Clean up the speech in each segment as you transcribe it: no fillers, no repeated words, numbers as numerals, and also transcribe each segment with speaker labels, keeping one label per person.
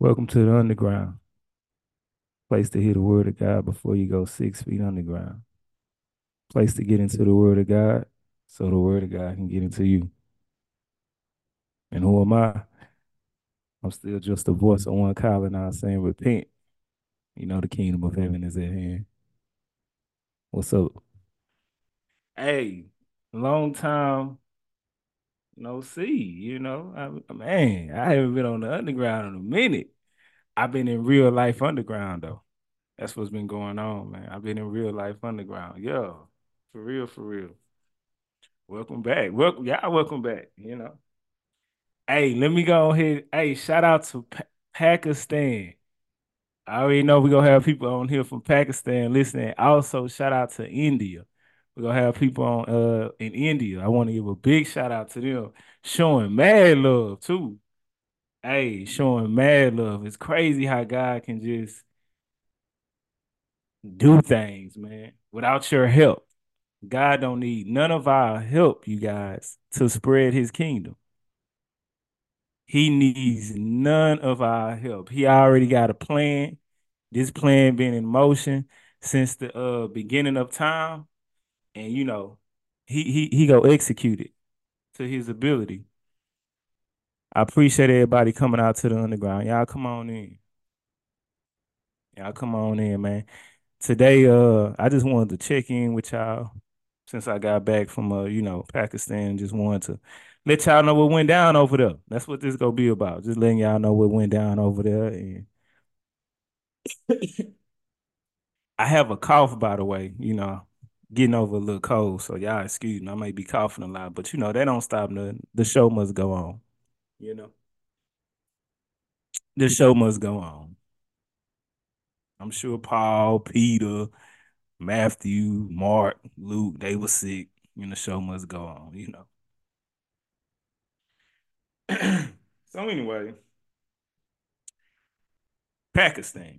Speaker 1: Welcome to the underground, place to hear the word of God before you go 6 feet underground. Place to get into the word of God so the word of God can get into you. And who am I? I'm still just a voice of one calling out saying, repent. You know the kingdom of heaven is at hand. What's up? Hey, long time no see. I haven't been on the underground in a minute. I've been in real life underground though. That's what's been going on, man. I've been in real life underground. Yeah, for real, for real. Welcome back. Welcome back. Hey, let me go ahead. Hey, shout out to Pakistan. I already know we're gonna have people on here from Pakistan listening. Also, shout out to India. We're gonna have people on in India. I want to give a big shout out to them, showing mad love too. Hey, showing mad love. It's crazy how God can just do things, man, without your help. God don't need none of our help, you guys, to spread his kingdom. He needs none of our help. He already got a plan. This plan been in motion since the beginning of time, and he go execute it to his ability. I appreciate everybody coming out to the underground. Y'all come on in. Y'all come on in, man. Today, I just wanted to check in with y'all since I got back from Pakistan. Just wanted to let y'all know what went down over there. That's what this gonna be about. Just letting y'all know what went down over there. And I have a cough, by the way, getting over a little cold. So y'all excuse me. I may be coughing a lot, but that don't stop nothing. The show must go on. You know, the show must go on. I'm sure Paul, Peter, Matthew, Mark, Luke, they were sick, and the show must go on. So anyway, Pakistan,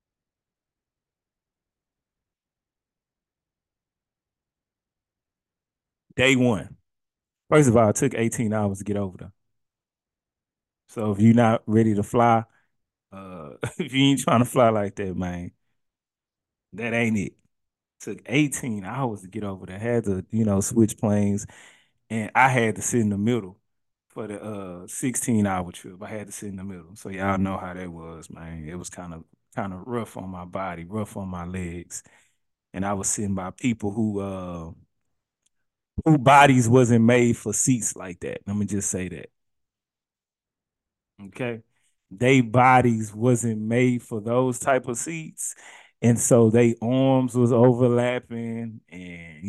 Speaker 1: day one. First of all, it took 18 hours to get over there. So if you're not ready to fly, if you ain't trying to fly like that, man, that ain't it. Took 18 hours to get over there. Had to, switch planes, and I had to sit in the middle for the 16-hour trip. I had to sit in the middle. So y'all know how that was, man. It was kind of rough on my body, rough on my legs. And I was sitting by people who bodies wasn't made for seats like that. Let me just say that. Okay. They bodies wasn't made for those type of seats. And so they arms was overlapping, and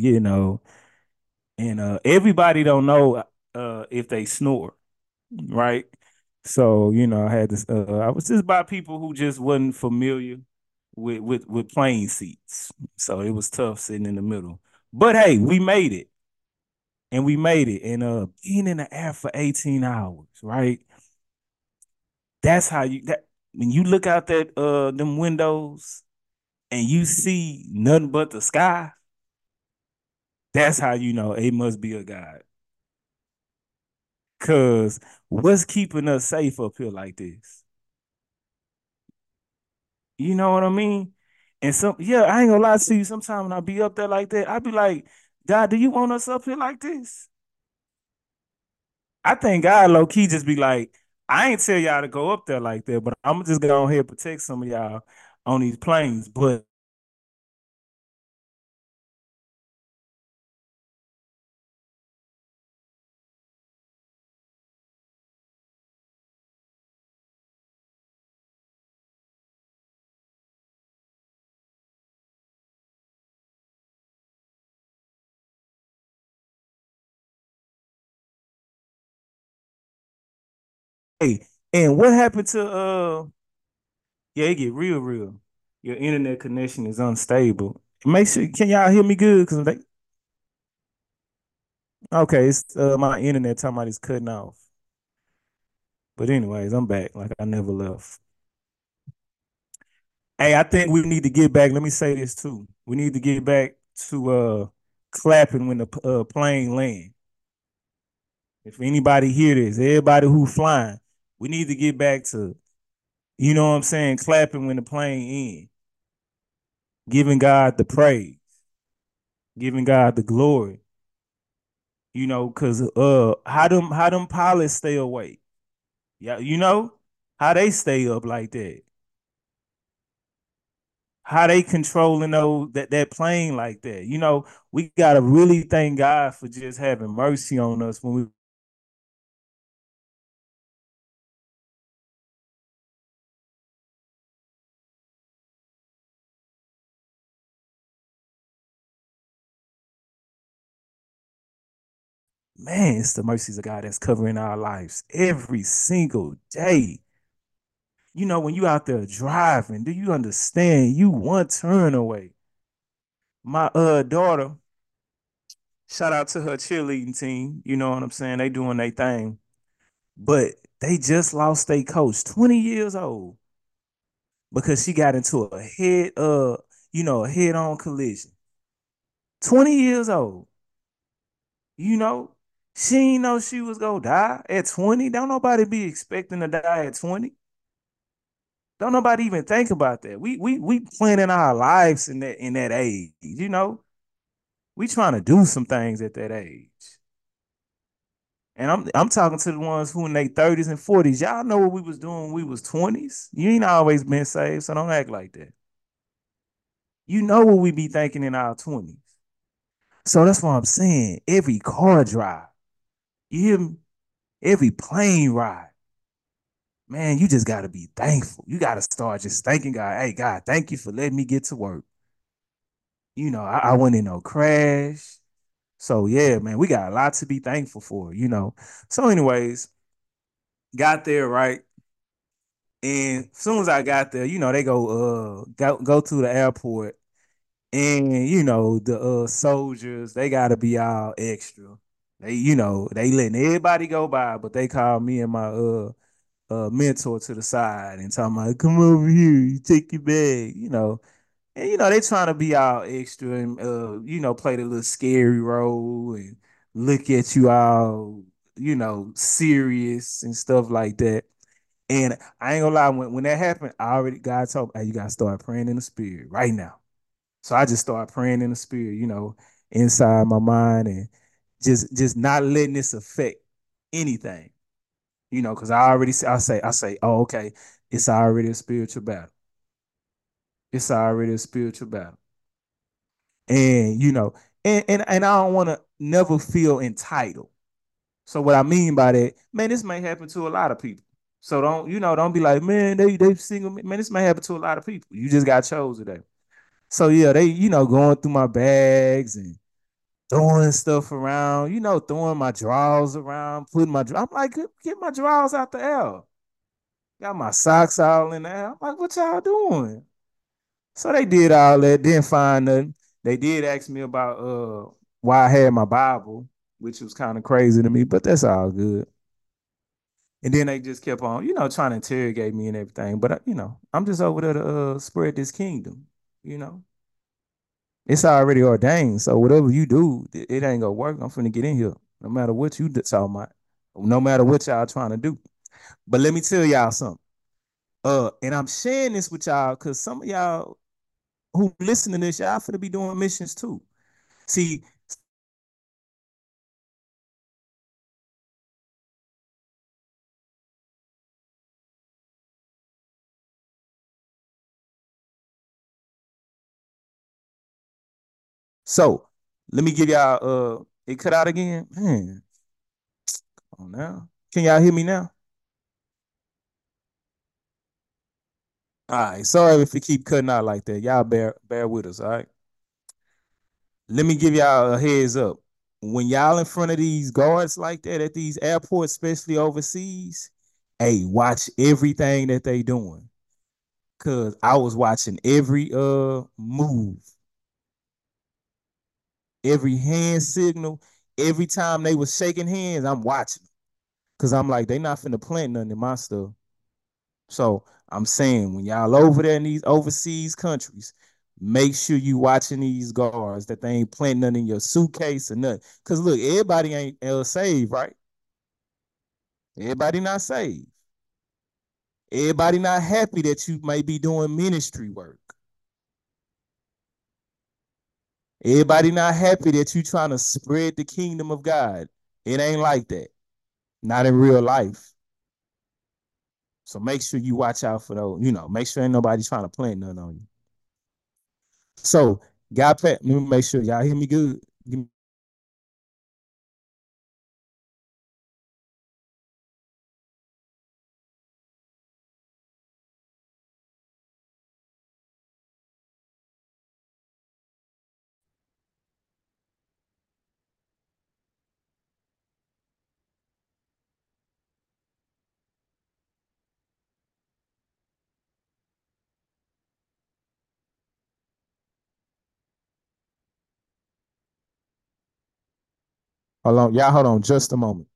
Speaker 1: everybody don't know if they snore, right? So, I had this I was just by people who just wasn't familiar with plane seats. So it was tough sitting in the middle. But hey, we made it. And we made it. And being in the air for 18 hours, right? That's how you that when you look out that them windows and you see nothing but the sky, that's how you know it must be a God. Cause what's keeping us safe up here like this? You know what I mean? And yeah, I ain't gonna lie to you. Sometimes when I be up there like that, I be like, God, do you want us up here like this? I think God low key just be like, I ain't tell y'all to go up there like that, but I'm just gonna go ahead and protect some of y'all on these planes. But hey, and what happened to yeah, it get real, real. Your internet connection is unstable. Make sure can y'all hear me good? Cause okay, it's my internet talking about it's cutting off. But anyways, I'm back like I never left. Hey, I think we need to get back. Let me say this too. We need to get back to clapping when the plane land. If anybody hear this, everybody who flying, we need to get back to You know what I'm saying? Clapping when the plane in, giving God the praise, giving God the glory. Cause how them pilots stay awake. Yeah, how they stay up like that. How they controlling that plane like that. We gotta really thank God for just having mercy on us when we man, it's the mercies of God that's covering our lives every single day. When you out there driving, do you understand you one turn away? My daughter, shout out to her cheerleading team. You know what I'm saying? They doing their thing. But they just lost their coach, 20 years old, because she got into a head-on collision. 20 years old. You know, she ain't know she was gonna die at 20. Don't nobody be expecting to die at 20. Don't nobody even think about that. We planning our lives in that age. We trying to do some things at that age. And I'm talking to the ones who in their 30s and 40s. Y'all know what we was doing when we was 20s. You ain't always been saved, so don't act like that. You know what we be thinking in our 20s. So that's what I'm saying. Every car drive, you hear me? Every plane ride, man, you just gotta be thankful. You gotta start just thanking God. Hey, God, thank you for letting me get to work. I went in no crash. So yeah, man, we got a lot to be thankful for. So, anyways, got there right. And as soon as I got there, they go to the airport, and the soldiers, they gotta be all extra. They letting everybody go by, but they call me and my mentor to the side and talking about, come over here, you take your bag. And they trying to be all extra and play the little scary role and look at you all, serious and stuff like that. And I ain't gonna lie, when that happened, God told me, hey, you gotta start praying in the spirit right now. So I just started praying in the spirit, inside my mind, and just not letting this affect anything, because I say, oh, okay, it's already a spiritual battle. It's already a spiritual battle. And and I don't want to never feel entitled. So what I mean by that, man, this may happen to a lot of people. So don't be like, man, they single me. Man, this may happen to a lot of people. You just got chose today. So yeah, they going through my bags and throwing stuff around, throwing my drawers around, putting I'm like, get my drawers out the air. Got my socks all in there. I'm like, what y'all doing? So they did all that, didn't find nothing. They did ask me about why I had my Bible, which was kind of crazy to me, but that's all good. And then they just kept on, trying to interrogate me and everything. But I'm just over there to spread this kingdom. You know, it's already ordained. So whatever you do, it ain't gonna work. I'm finna get in here, no matter what you talking about, no matter what y'all trying to do. But let me tell y'all something. And I'm sharing this with y'all because some of y'all who listen to this, y'all finna be doing missions too. See, so let me give y'all it cut out again. Man, come on now. Can y'all hear me now? All right. Sorry if it keep cutting out like that. Y'all bear with us, all right? Let me give y'all a heads up. When y'all in front of these guards like that at these airports, especially overseas, hey, watch everything that they doing. Cause I was watching every move, every hand signal, every time they was shaking hands, I'm watching. Cause I'm like, they not finna plant nothing in my stuff. So I'm saying when y'all over there in these overseas countries, make sure you watching these guards that they ain't planting nothing in your suitcase or nothing. Cause look, everybody ain't saved, right? Everybody not saved. Everybody not happy that you may be doing ministry work. Everybody not happy that you trying to spread the kingdom of God. It ain't like that. Not in real life. So make sure you watch out for those, make sure ain't nobody trying to plant nothing on you. So, let me make sure y'all hear me good. Hold on, y'all hold on just a moment.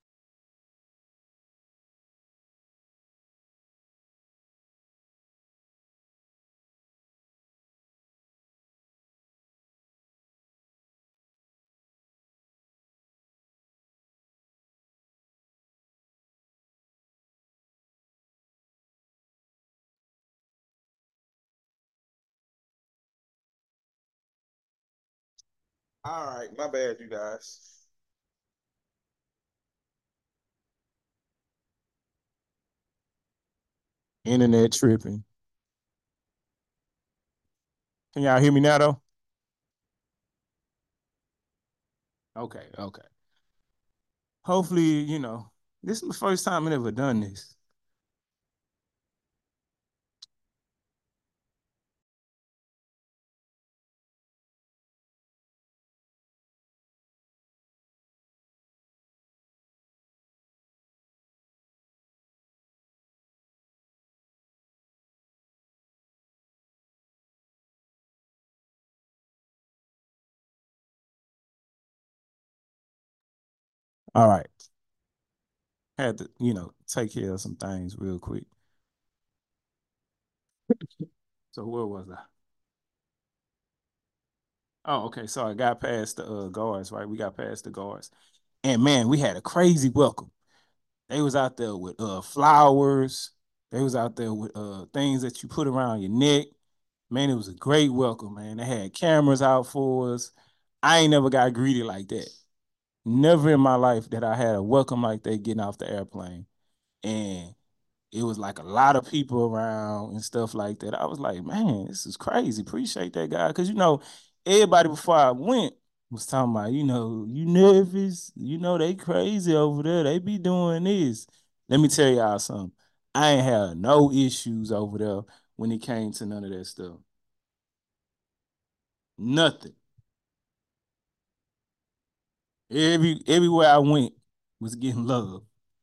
Speaker 1: All right, my bad, you guys. Internet tripping. Can y'all hear me now though? Okay, okay. Hopefully, this is the first time I ever done this. All right. Had to, take care of some things real quick. So where was I? Oh, okay. So I got past the guards, right? We got past the guards. And man, we had a crazy welcome. They was out there with flowers. They was out there with things that you put around your neck. Man, it was a great welcome, man. They had cameras out for us. I ain't never got greeted like that. Never in my life that I had a welcome like that getting off the airplane. And it was like a lot of people around and stuff like that. I was like, man, this is crazy. Appreciate that guy. Cause everybody before I went was talking about, you nervous, they crazy over there. They be doing this. Let me tell y'all something. I ain't had no issues over there when it came to none of that stuff. Nothing. Everywhere I went was getting love.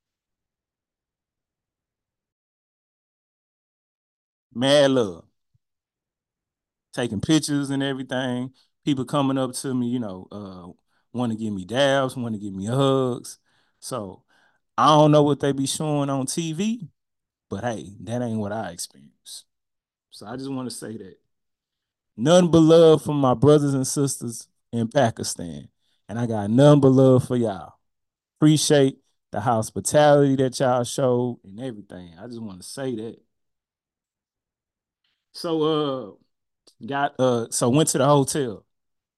Speaker 1: Mad love. Taking pictures and everything. People coming up to me, want to give me dabs, want to give me hugs. So I don't know what they be showing on TV, but hey, that ain't what I experienced. So I just want to say that. None but love from my brothers and sisters in Pakistan. And I got none but love for y'all. Appreciate the hospitality that y'all showed and everything. I just want to say that. So went to the hotel.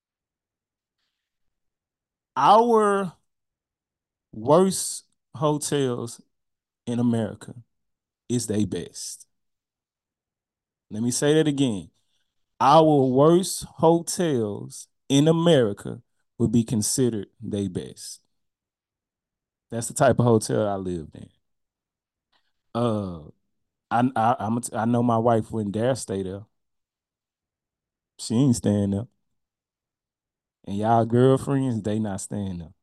Speaker 1: Our worst hotels in America is they best. Let me say that again. Our worst hotels in America would be considered they best. That's the type of hotel I lived in. Uh, I know my wife wouldn't dare stay there. She ain't staying there. And y'all girlfriends, they not staying there.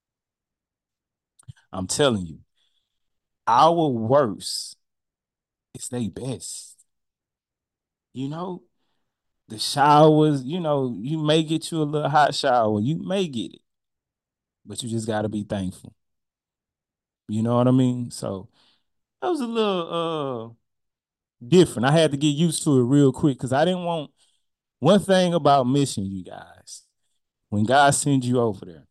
Speaker 1: I'm telling you, our worst is they best. You know, the showers, you may get you a little hot shower. You may get it, but you just gotta be thankful. You know what I mean? So that was a little different. I had to get used to it real quick because I didn't want one thing about mission, you guys. When God sends you over there,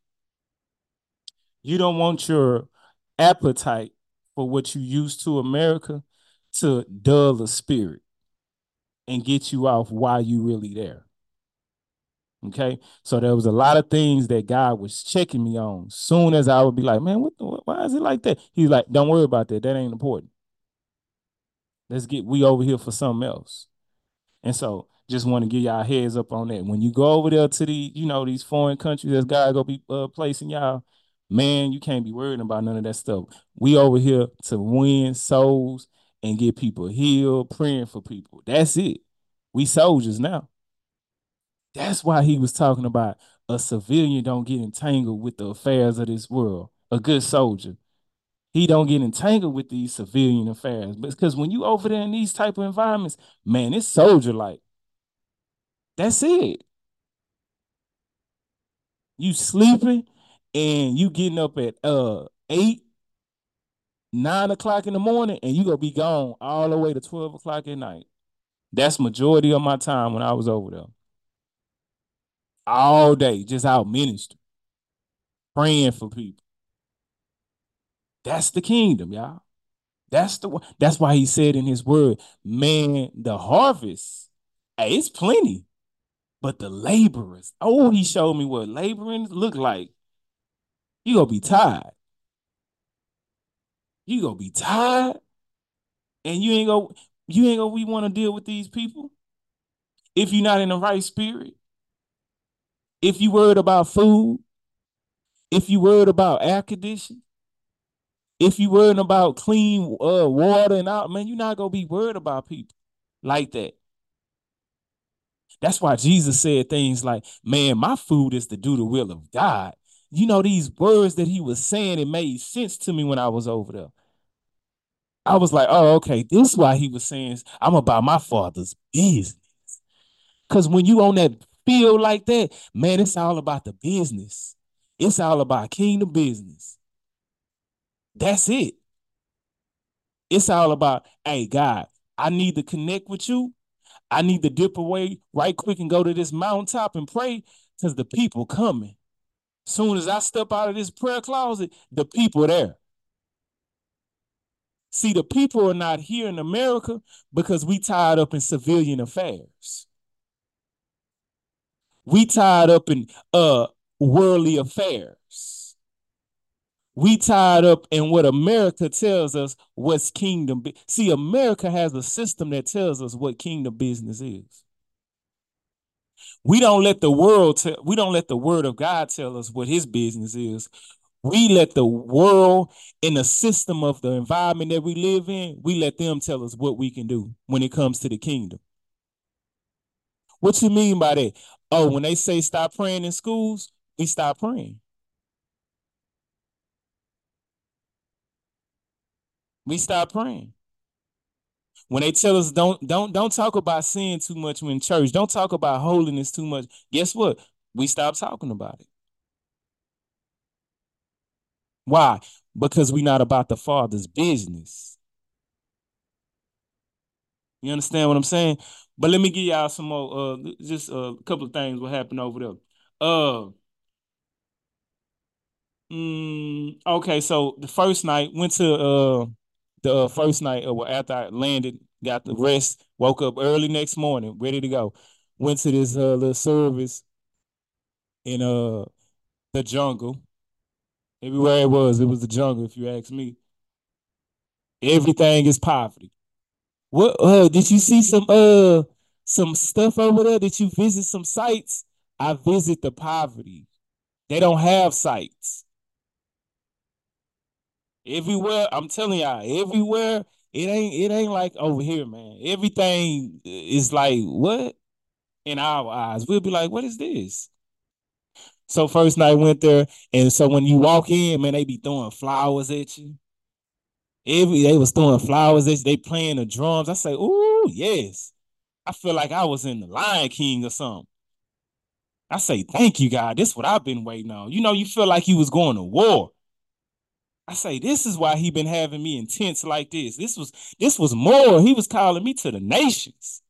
Speaker 1: you don't want your appetite for what you used to America to dull the spirit and get you off why you really there. Okay. So there was a lot of things that God was checking me on. Soon as I would be like, man, why is it like that? He's like, don't worry about that. That ain't important. We over here for something else. And so just want to give y'all heads up on that. When you go over there to these foreign countries that God gonna be placing y'all, man, you can't be worrying about none of that stuff. We over here to win souls and get people healed, praying for people. That's it. We soldiers now. That's why he was talking about a civilian don't get entangled with the affairs of this world. A good soldier, he don't get entangled with these civilian affairs. But because when you over there in these type of environments, man, it's soldier like. That's it. You sleeping and you getting up at 8, 9 o'clock in the morning, and you gonna be gone all the way to 12 o'clock at night. That's majority of my time when I was over there. All day, just out ministering, praying for people. That's the kingdom, y'all. That's why he said in his word, man, the harvest, hey, it's plenty, but the laborers, oh, he showed me what laboring look like. You gonna be tired. You gonna be tired, and you ain't gonna we want to deal with these people if you're not in the right spirit. If you worried about food, if you worried about air conditioning, if you worried about clean water and out, man, you're not gonna be worried about people like that. That's why Jesus said things like, man, my food is to do the will of God. These words that he was saying, it made sense to me when I was over there. I was like, oh, okay, this is why he was saying, I'm about my father's business. Because when you on that field like that, man, it's all about the business. It's all about kingdom business. That's it. It's all about, hey, God, I need to connect with you. I need to dip away right quick and go to this mountaintop and pray because the people coming. Soon as I step out of this prayer closet, the people are there. See, the people are not here in America because we tied up in civilian affairs. We tied up in worldly affairs. We tied up in what America tells us what's kingdom. See, America has a system that tells us what kingdom business is. We don't let the word of God tell us what his business is. We let the world and the system of the environment that we live in, we let them tell us what we can do when it comes to the kingdom. What you mean by that? Oh, when they say stop praying in schools, we stop praying. We stop praying. When they tell us don't talk about sin too much in church, don't talk about holiness too much. Guess what? We stop talking about it. Why? Because we're not about the Father's business. You understand what I'm saying? But let me give y'all some more just a couple of things what happened over there. Uh okay, so the first night went to the first night after I landed, got the rest, woke up early next morning, ready to go. Went to this little service in the jungle. Everywhere it was the jungle, if you ask me. Everything is poverty. What did you see some stuff over there? Did you visit some sites? I visit the poverty. They don't have sites. Everywhere, I'm telling y'all, everywhere, it ain't like over here, man. Everything is like what? In our eyes. We'll be like, what is this? So first night went there, and so when you walk in, man, they be throwing flowers at you. They was throwing flowers at you. They playing the drums. I say, ooh, yes. I feel like I was in the Lion King or something. I say, thank you, God. This is what I've been waiting on. You feel like you was going to war. I say, this is why he been having me intense like this. This was more. He was calling me to the nations.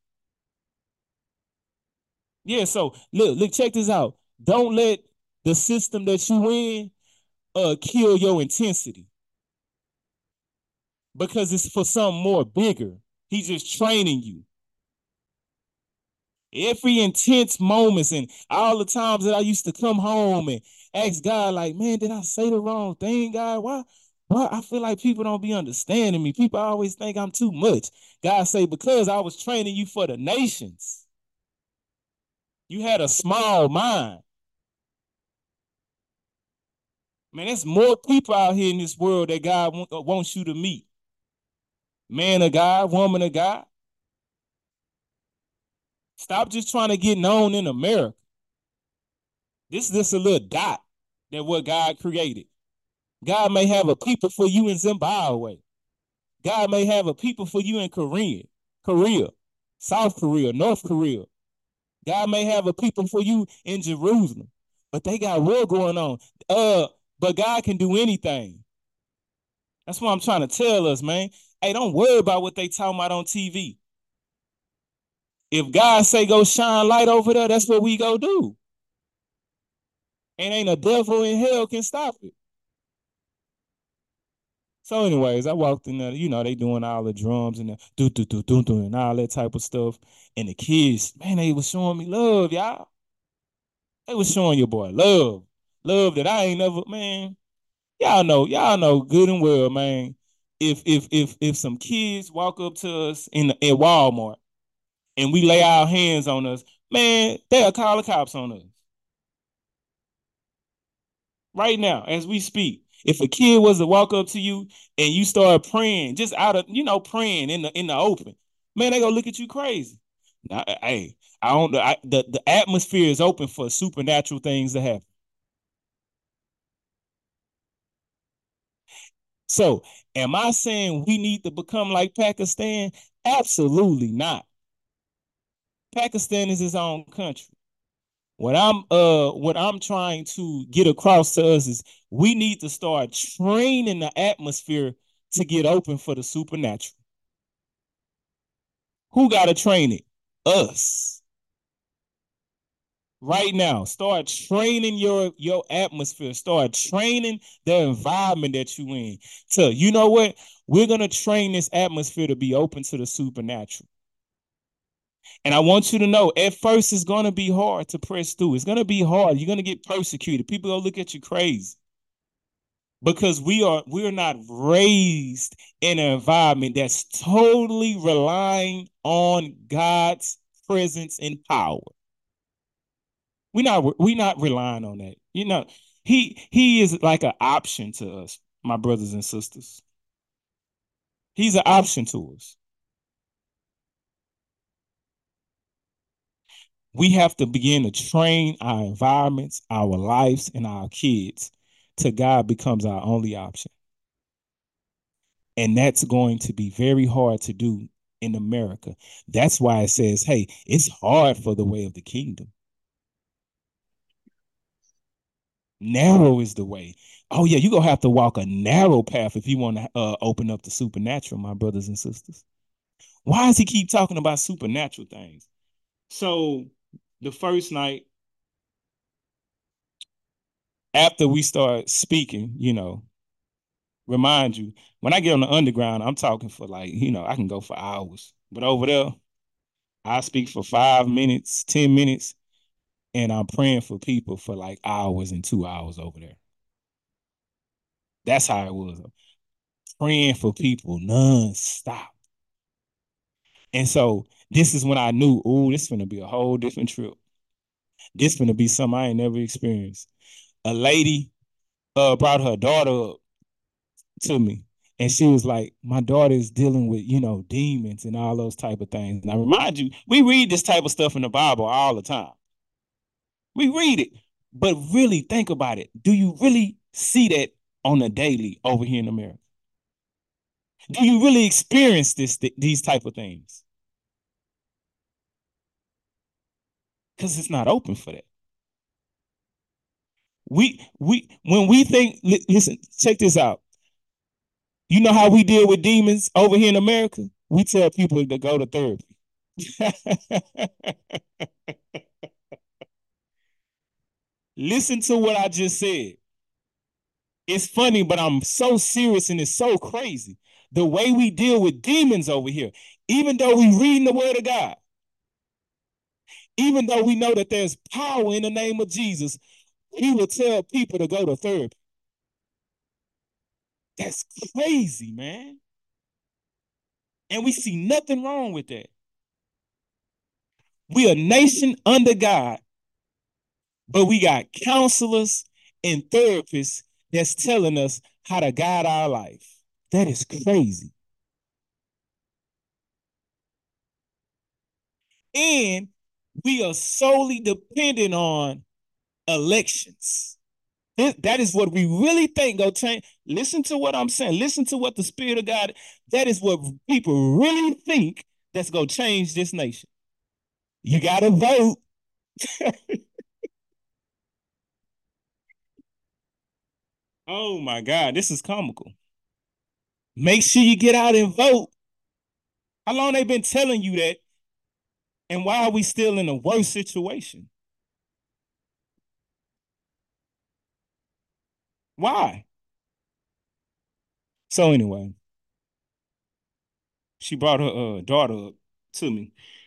Speaker 1: Yeah, so look, check this out. Don't let the system that you in kill your intensity. because it's for something more bigger. He's just training you. Every intense moments and all the times that I used to come home and ask God, like, man, did I say the wrong thing, God? Why? Why I feel like people don't be understanding me. People always think I'm too much. God say, because I was training you for the nations. You had a small mind. Man, there's more people out here in this world that God wants you to meet. Man of God, woman of God. Stop just trying to get known in America. This is just a little dot that what God created. God may have a people for you in Zimbabwe. God may have a people for you in Korea, South Korea, North Korea. God may have a people for you in Jerusalem, but they got war going on. But God can do anything. That's what I'm trying to tell us, man. Hey, don't worry about what they talking about on TV. If God say go shine light over there, that's what we go do. And ain't a devil in hell can stop it. So, anyways, I walked in there. You know, they doing all the drums and the do do do do do and all that type of stuff. And the kids, man, they was showing me love, y'all. They was showing your boy love that I ain't never, man. Y'all know good and well, man. If some kids walk up to us in Walmart and we lay our hands on us, man, they'll call the cops on us right now as we speak. If a kid was to walk up to you and you start praying, just out of praying in the open, man, they gonna look at you crazy. Now, hey, I don't. The atmosphere is open for supernatural things to happen. So, am I saying we need to become like Pakistan? Absolutely not. Pakistan is its own country. What I'm trying to get across to us is we need to start training the atmosphere to get open for the supernatural. Who got to train it? Us. Right now, start training your atmosphere. Start training the environment that you in. So you know what? We're gonna train this atmosphere to be open to the supernatural. And I want you to know, at first, it's gonna be hard to press through. It's gonna be hard. You're gonna get persecuted. People gonna look at you crazy because we're not raised in an environment that's totally relying on God's presence and power. We not relying on that. He is like an option to us, my brothers and sisters. He's an option to us. We have to begin to train our environments, our lives, and our kids to God becomes our only option. And that's going to be very hard to do in America. That's why it says, hey, it's hard for the way of the kingdom. Narrow is the way. Oh, yeah, you're going to have to walk a narrow path if you want to open up the supernatural, my brothers and sisters. Why does he keep talking about supernatural things? So the first night after we start speaking, remind you, when I get on the underground, I'm talking for like, I can go for hours. But over there, I speak for 5 minutes, 10 minutes, and I'm praying for people for like hours and 2 hours over there. That's how it was. Praying for people nonstop. And so this is when I knew, oh, this is gonna be a whole different trip. This is gonna be something I ain't never experienced. A lady brought her daughter up to me. And she was like, my daughter is dealing with, demons and all those type of things. And I remind you, we read this type of stuff in the Bible all the time. We read it, but really think about it. Do you really see that on a daily over here in America? Do you really experience these type of things? Because it's not open for that. We when we think, listen, check this out. You know how we deal with demons over here in America? We tell people to go to therapy. Listen to what I just said. It's funny, but I'm so serious and it's so crazy. The way we deal with demons over here, even though we reading the word of God, even though we know that there's power in the name of Jesus, we will tell people to go to therapy. That's crazy, man. And we see nothing wrong with that. We a nation under God, but we got counselors and therapists that's telling us how to guide our life. That is crazy. And we are solely dependent on elections. That is what we really think go change. Listen to what I'm saying. Listen to what the Spirit of God, that is what people really think that's going to change this nation. You got to vote. Oh my God, this is comical. Make sure you get out and vote. How long they been telling you that? And why are we still in a worse situation? Why? So anyway, she brought her daughter up to me.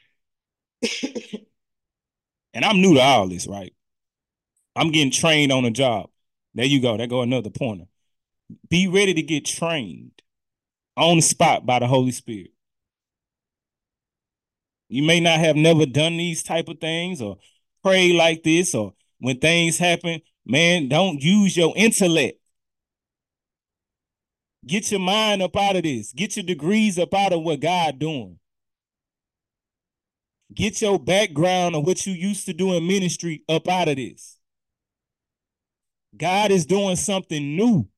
Speaker 1: And I'm new to all this, right? I'm getting trained on a job. There you go. There go another pointer. Be ready to get trained on the spot by the Holy Spirit. You may not have never done these type of things or pray like this, or when things happen, man, don't use your intellect. Get your mind up out of this. Get your degrees up out of what God doing. Get your background of what you used to do in ministry up out of this. God is doing something new.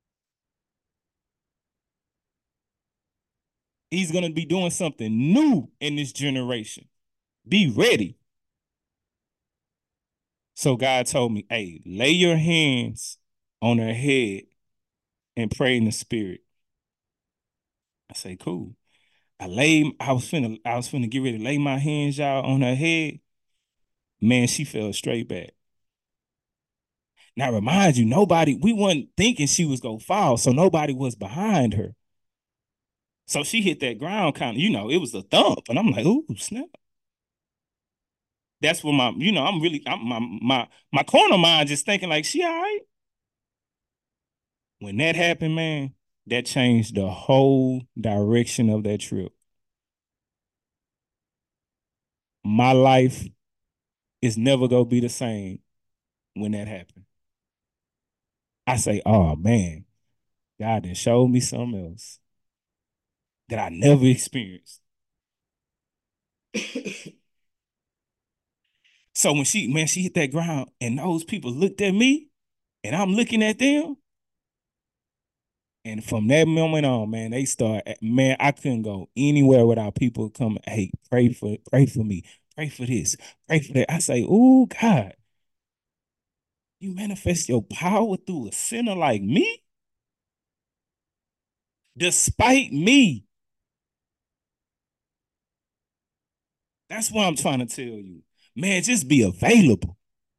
Speaker 1: He's going to be doing something new in this generation. Be ready. So God told me, hey, lay your hands on her head and pray in the spirit. I say, cool. I was finna get ready to lay my hands, y'all, on her head. Man, she fell straight back. Now remind you, we wasn't thinking she was gonna fall, so nobody was behind her. So she hit that ground kind of, it was a thump. And I'm like, ooh, snap. That's what my corner mind just thinking like, she all right. When that happened, man, that changed the whole direction of that trip. My life is never gonna be the same when that happened. I say, oh man, God done showed me something else that I never experienced. So when she hit that ground and those people looked at me and I'm looking at them, and from that moment on, man, man, I couldn't go anywhere without people coming, hey, pray for me, pray for this, pray for that. I say, oh God, you manifest your power through a sinner like me? Despite me. That's what I'm trying to tell you. Man, just be available.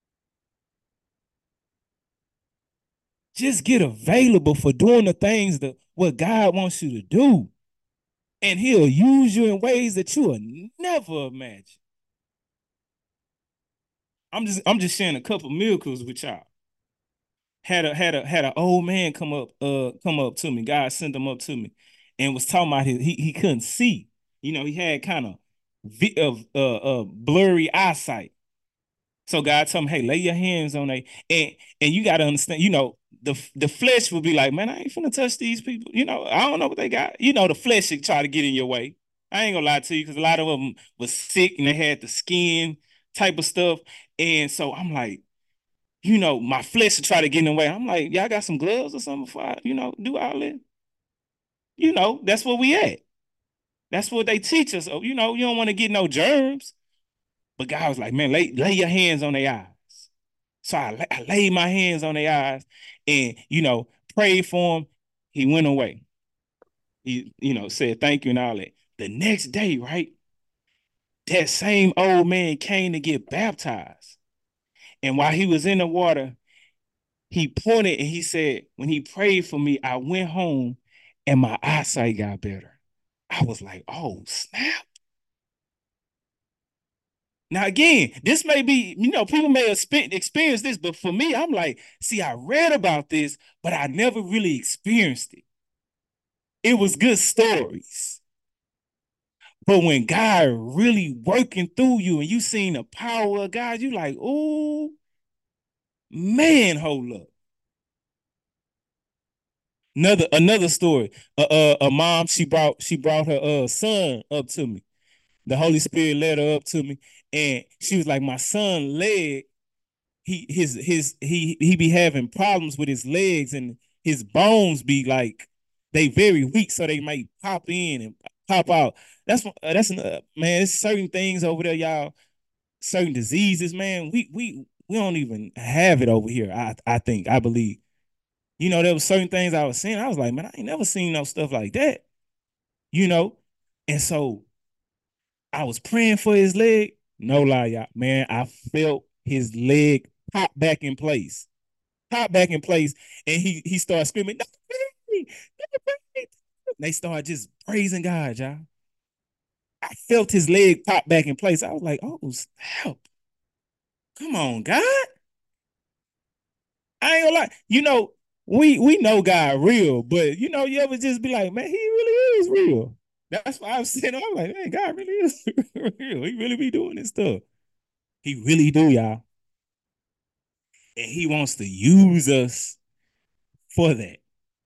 Speaker 1: Just get available for doing the things that what God wants you to do. And he'll use you in ways that you will never imagine. I'm just sharing a couple miracles with y'all. Had an old man come up to me. God sent him up to me and was talking about he couldn't see. He had kind of blurry eyesight. So God told him, hey, lay your hands on it. And you got to understand, the flesh will be like, man, I ain't finna touch these people. I don't know what they got. The flesh should try to get in your way. I ain't gonna lie to you, because a lot of them was sick and they had the skin type of stuff. And so I'm like, my flesh to try to get in the way. I'm like, y'all got some gloves or something before I, do all that? That's where we at. That's what they teach us. You don't want to get no germs. But God was like, man, lay your hands on their eyes. So I laid my hands on their eyes and, prayed for him. He went away. He, said thank you and all that. The next day, right, that same old man came to get baptized. And while he was in the water, he pointed and he said, when he prayed for me, I went home and my eyesight got better. I was like, oh, snap. Now, again, this may be, people may have experienced this, but for me, I'm like, see, I read about this, but I never really experienced it. It was good stories. But when God really working through you and you seen the power of God, you like, oh, man, hold up. Another story. A mom, she brought her son up to me. The Holy Spirit led her up to me, and she was like, my son leg, he be having problems with his legs, and his bones be like they very weak, so they might pop in and pop out. That's man. It's certain things over there, y'all. Certain diseases, man. We don't even have it over here. I believe. There was certain things I was seeing. I was like, man, I ain't never seen no stuff like that. You know, and so I was praying for his leg. No lie, y'all, man. I felt his leg pop back in place, and he started screaming, "No, baby, no, baby." They started just praising God, y'all. I felt his leg pop back in place. I was like, "Oh, help! Come on, God." I ain't gonna lie. We know God real, but you ever just be like, man, he really is real. That's why I'm saying, I'm like, man, God really is real. He really be doing this stuff. He really do, y'all. And he wants to use us for that.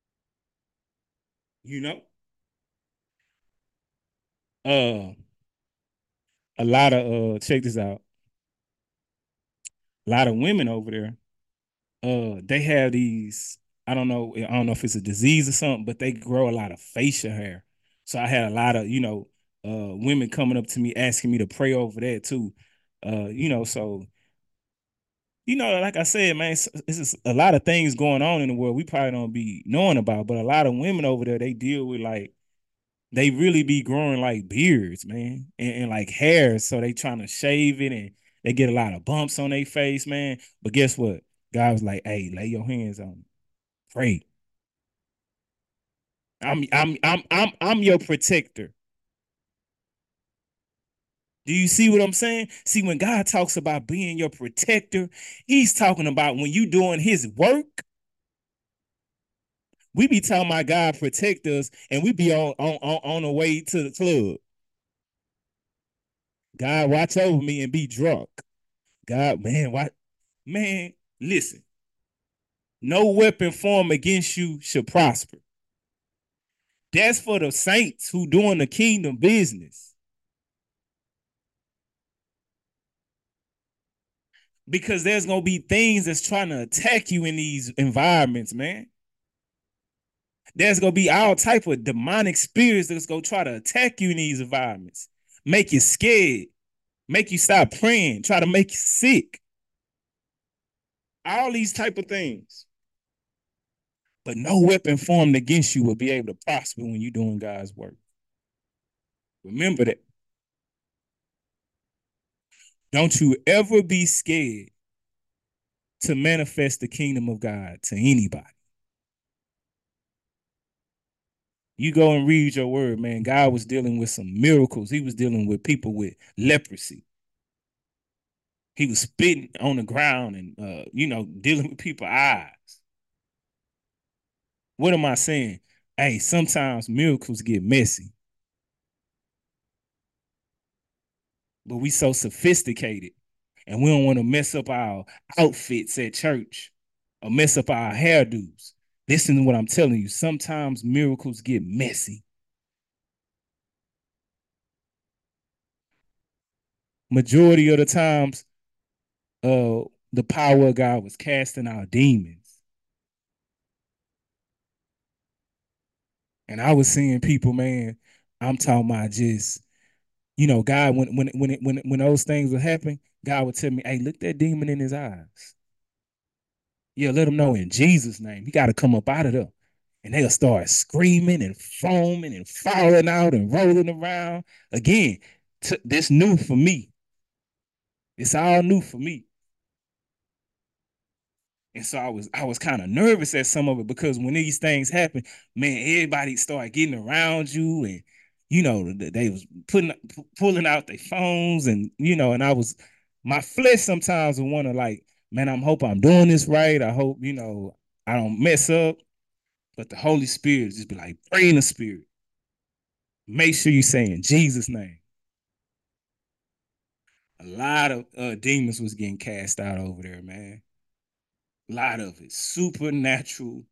Speaker 1: You know? Uh a lot of check this out. A lot of women over there, they have these, I don't know if it's a disease or something, but they grow a lot of facial hair. So I had a lot of, women coming up to me asking me to pray over that too. So like I said, man, it's just a lot of things going on in the world we probably don't be knowing about, but a lot of women over there, they deal with like they really be growing like beards, man, and like hairs. So they trying to shave it, and they get a lot of bumps on their face, man. But guess what? God was like, "Hey, lay your hands on me. Pray. I'm your protector." Do you see what I'm saying? See, when God talks about being your protector, He's talking about when you doing His work. We be talking about God protect us, and we be on the way to the club. God watch over me and be drunk. God, man, what? Man, listen. No weapon formed against you should prosper. That's for the saints who doing the kingdom business. Because there's gonna be things that's trying to attack you in these environments, man. There's gonna be all type of demonic spirits that's gonna try to attack you in these environments, make you scared, make you stop praying, try to make you sick, all these type of things. But no weapon formed against you will be able to prosper when you're doing God's work. Remember that. Don't you ever be scared to manifest the kingdom of God to anybody. You go and read your word, man. God was dealing with some miracles. He was dealing with people with leprosy. He was spitting on the ground and dealing with people's eyes. What am I saying? Hey, sometimes miracles get messy, but we so sophisticated and we don't want to mess up our outfits at church or mess up our hairdos. Listen to what I'm telling you. Sometimes miracles get messy. Majority of the times, the power of God was casting out demons. And I was seeing people, man, I'm talking about just, God, when those things would happen, God would tell me, hey, look that demon in his eyes. Yeah, let him know in Jesus' name. He got to come up out of there. And they'll start screaming and foaming and falling out and rolling around. Again, this new for me. It's all new for me. And so I was kind of nervous at some of it because when these things happen, man, everybody started getting around you, and they was pulling out their phones, and and I was my flesh sometimes would want to like, man, I hope I'm doing this right. I hope I don't mess up. But the Holy Spirit just be like, pray in the Spirit. Make sure you say in Jesus' name. A lot of demons was getting cast out over there, man. A lot of it. Supernatural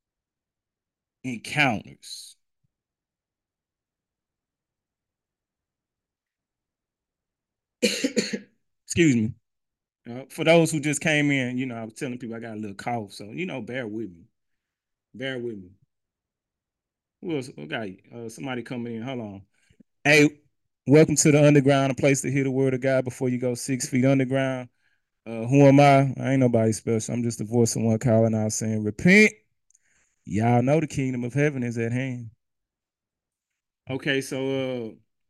Speaker 1: encounters. Excuse me. For those who just came in, I was telling people I got a little cough, so bear with me. Bear with me. Who else? We got somebody coming in. Hold on. Hey, welcome to the underground, a place to hear the word of God before you go 6 feet underground. Who am I? I ain't nobody special. I'm just the voice of one calling out saying, repent. Y'all know the kingdom of heaven is at hand. Okay, so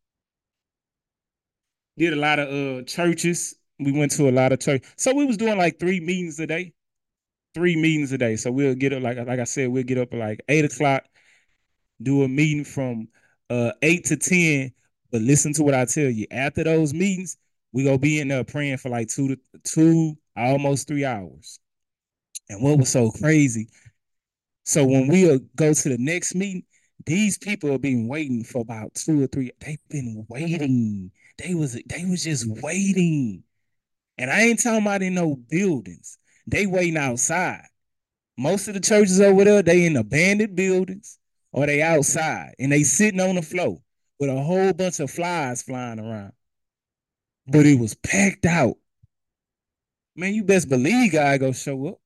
Speaker 1: did a lot of churches. We went to a lot of church. So we was doing like 3 meetings a day. 3 meetings a day. So we'll get up like I said, we'll get up at like 8 o'clock, do a meeting from 8 to 10. But listen to what I tell you. After those meetings, we gonna be in there praying for like 2 to 2, almost 3 hours. And what was so crazy? So when we go to the next meeting, these people have been waiting for about 2 or 3. They've been waiting. They was just waiting. And I ain't talking about in no buildings. They waiting outside. Most of the churches over there, they in abandoned buildings or they outside and they sitting on the floor with a whole bunch of flies flying around. But it was packed out. Man, you best believe God go show up.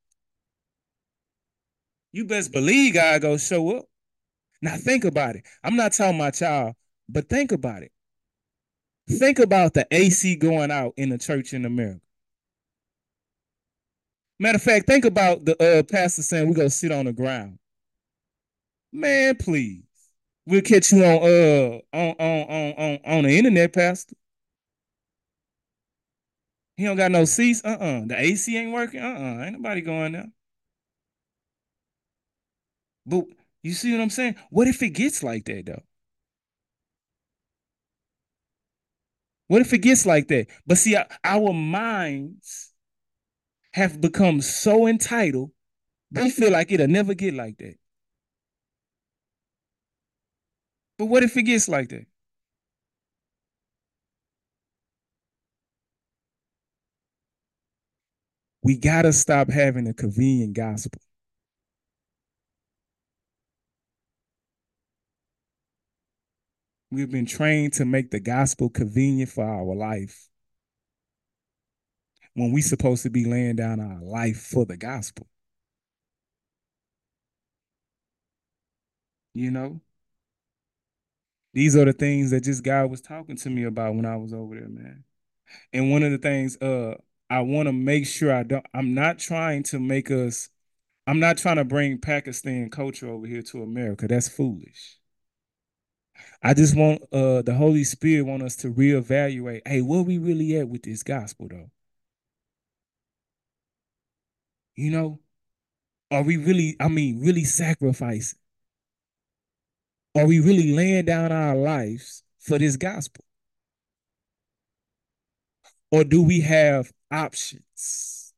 Speaker 1: You best believe God go show up. Now think about it. I'm not talking about y'all, but think about it. Think about the AC going out in the church in America. Matter of fact, think about the pastor saying we gonna sit on the ground. Man, please. We'll catch you on the internet, Pastor. He don't got no seats. The AC ain't working. Ain't nobody going there. But you see what I'm saying? What if it gets like that though? What if it gets like that? But see, our minds have become so entitled, we feel like it'll never get like that. But what if it gets like that? We gotta stop having a convenient gospel. We've been trained to make the gospel convenient for our life when we supposed to be laying down our life for the gospel. You know, these are the things that just God was talking to me about when I was over there, man. And one of the things I want to make sure I'm not trying to make us I'm not trying to bring Pakistan culture over here to America. That's foolish. I just want the Holy Spirit want us to reevaluate, hey, where we really at with this gospel though? You know, are we really, really sacrificing? Are we really laying down our lives for this gospel? Or do we have options?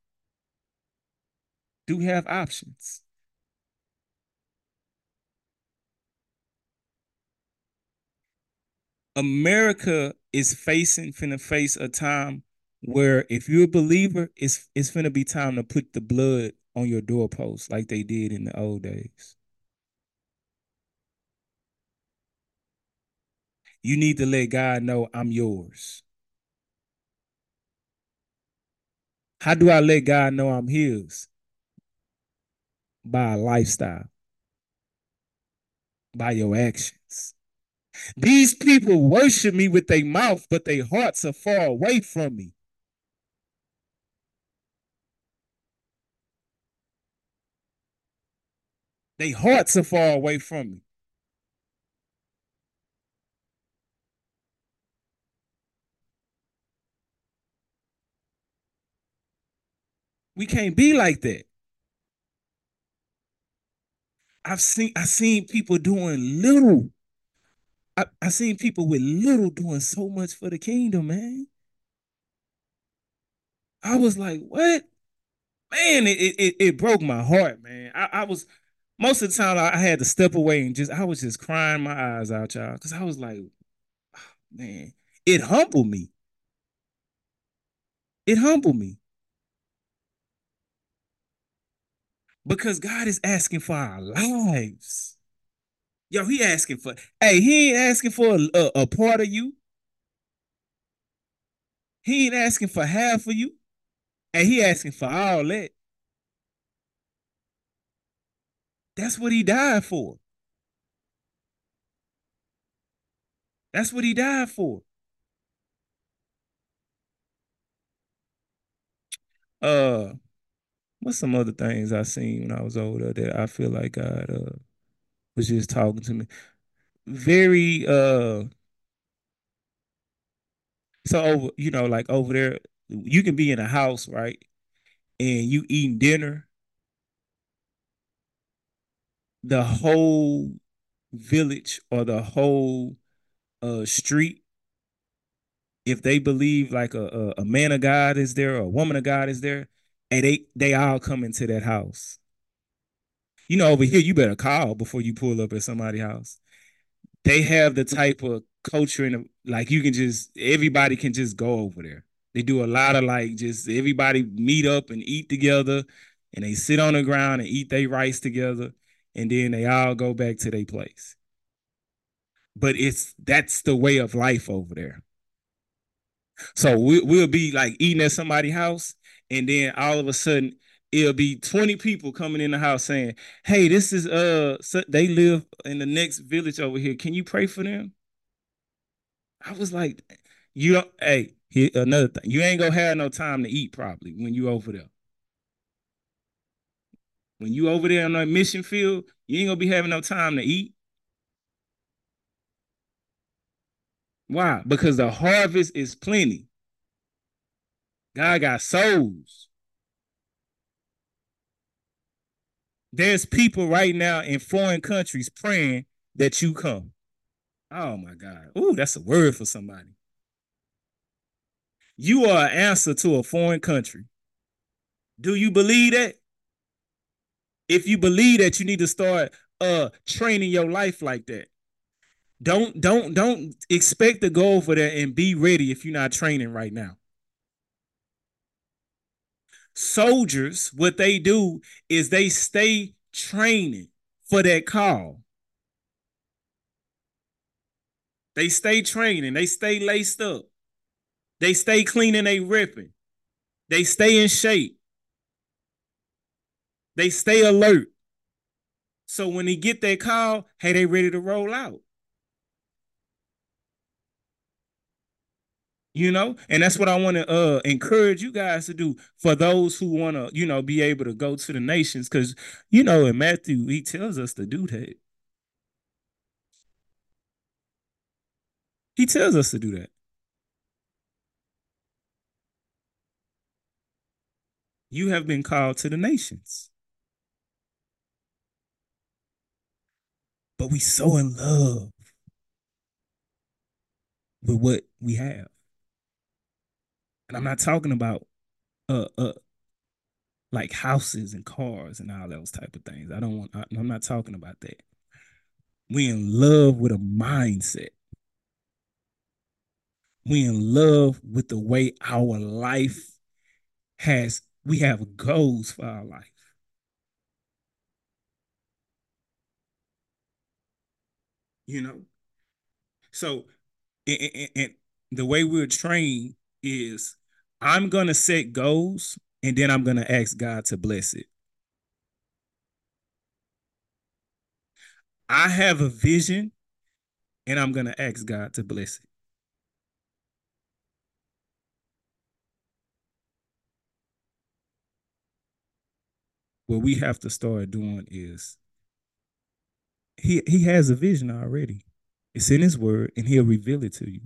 Speaker 1: Do we have options? America is finna face a time where if you're a believer, it's finna be time to put the blood on your doorpost like they did in the old days. You need to let God know I'm yours. How do I let God know I'm his? By a lifestyle, by your actions. These people worship me with their mouth, but their hearts are far away from me. Their hearts are far away from me. We can't be like that. I seen people doing little. I seen people with little doing so much for the kingdom, man. I was like, what? Man, it broke my heart, man. I was most of the time I had to step away and I was just crying my eyes out, y'all. Cause I was like, man, it humbled me. It humbled me. Because God is asking for our lives. Yo, he asking for, hey, he ain't asking for a part of you. He ain't asking for half of you. And he asking for all that. That's what he died for. That's what he died for. Uh, what's some other things I seen when I was older that I feel like God was just talking to me? Very so over, like over there, you can be in a house, right? And you eating dinner, the whole village or the whole street, if they believe like a man of God is there or a woman of God is there, and they all come into that house. Over here, you better call before you pull up at somebody's house. They have the type of culture and like you can just everybody can just go over there. They do a lot of like just everybody meet up and eat together, and they sit on the ground and eat their rice together, and then they all go back to their place. But that's the way of life over there. So we'll be like eating at somebody's house, and then all of a sudden it'll be 20 people coming in the house saying, "Hey, this is so they live in the next village over here. Can you pray for them?" I was like, "You don't. Hey, here, another thing. You ain't gonna have no time to eat probably when you over there. When you over there on that mission field, you ain't gonna be having no time to eat. Why? Because the harvest is plenty. God got souls. There's people right now in foreign countries praying that you come. Oh my God. Ooh, that's a word for somebody. You are an answer to a foreign country. Do you believe that? If you believe that, you need to start training your life like that. Don't expect to go over there and be ready if you're not training right now. Soldiers, what they do is they stay training for that call. They stay training, they stay laced up, they stay cleaning, they ripping, they stay in shape, they stay alert. So when they get that call, hey, they ready to roll out. And that's what I want to encourage you guys to do for those who want to be able to go to the nations, because in Matthew he tells us to do that. He tells us to do that. You have been called to the nations, but we so in love with what we have. And I'm not talking about like houses and cars and all those type of things. I'm not talking about that. We in love with a mindset. We in love with the way our life we have goals for our life. you know so and the way we're trained is I'm gonna set goals, and then I'm gonna ask God to bless it. I have a vision, and I'm gonna ask God to bless it. What we have to start doing is he has a vision already. It's in his word, and he'll reveal it to you.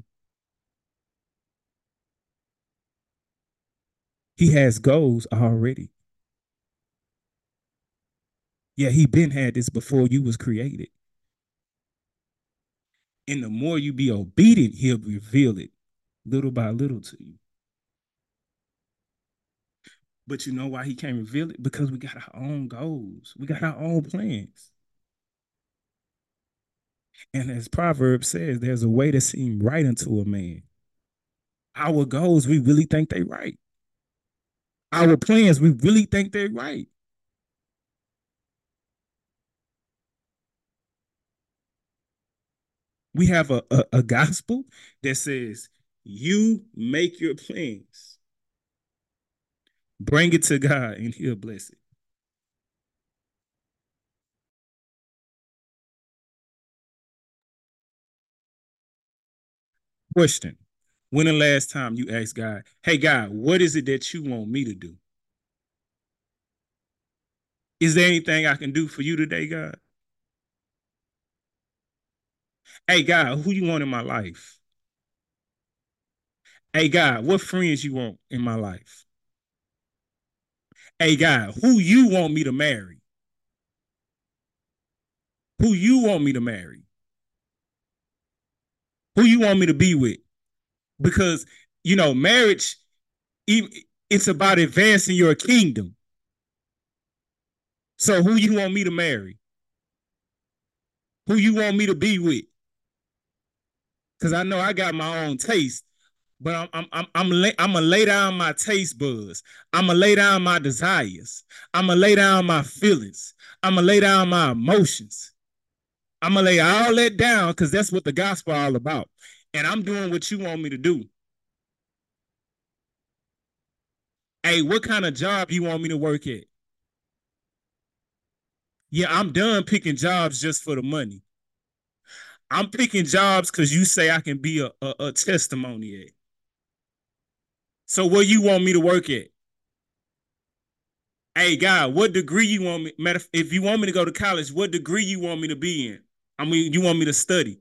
Speaker 1: He has goals already. Yeah, he been had this before you was created. And the more you be obedient, he'll reveal it little by little to you. But you know why he can't reveal it? Because we got our own goals. We got our own plans. And as Proverbs says, there's a way that seems right unto a man. Our goals, we really think they right. Our plans, we really think they're right. We have a gospel that says, you make your plans, bring it to God, and he'll bless it. Question. When the last time you asked God, hey, God, what is it that you want me to do? Is there anything I can do for you today, God? Hey, God, who you want in my life? Hey, God, what friends you want in my life? Hey, God, who you want me to marry? Who you want me to marry? Who you want me to be with? Because, marriage, it's about advancing your kingdom. So who you want me to marry? Who you want me to be with? Because I know I got my own taste, but I'm gonna lay down my taste buds. I'm gonna lay down my desires. I'm gonna lay down my feelings. I'm gonna lay down my emotions. I'm gonna lay all that down because that's what the gospel all about. And I'm doing what you want me to do. Hey, what kind of job you want me to work at? Yeah, I'm done picking jobs just for the money. I'm picking jobs because you say I can be a testimony at. So where you want me to work at? Hey, God, what degree you want me? If you want me to go to college, what degree you want me to be in? I mean, you want me to study?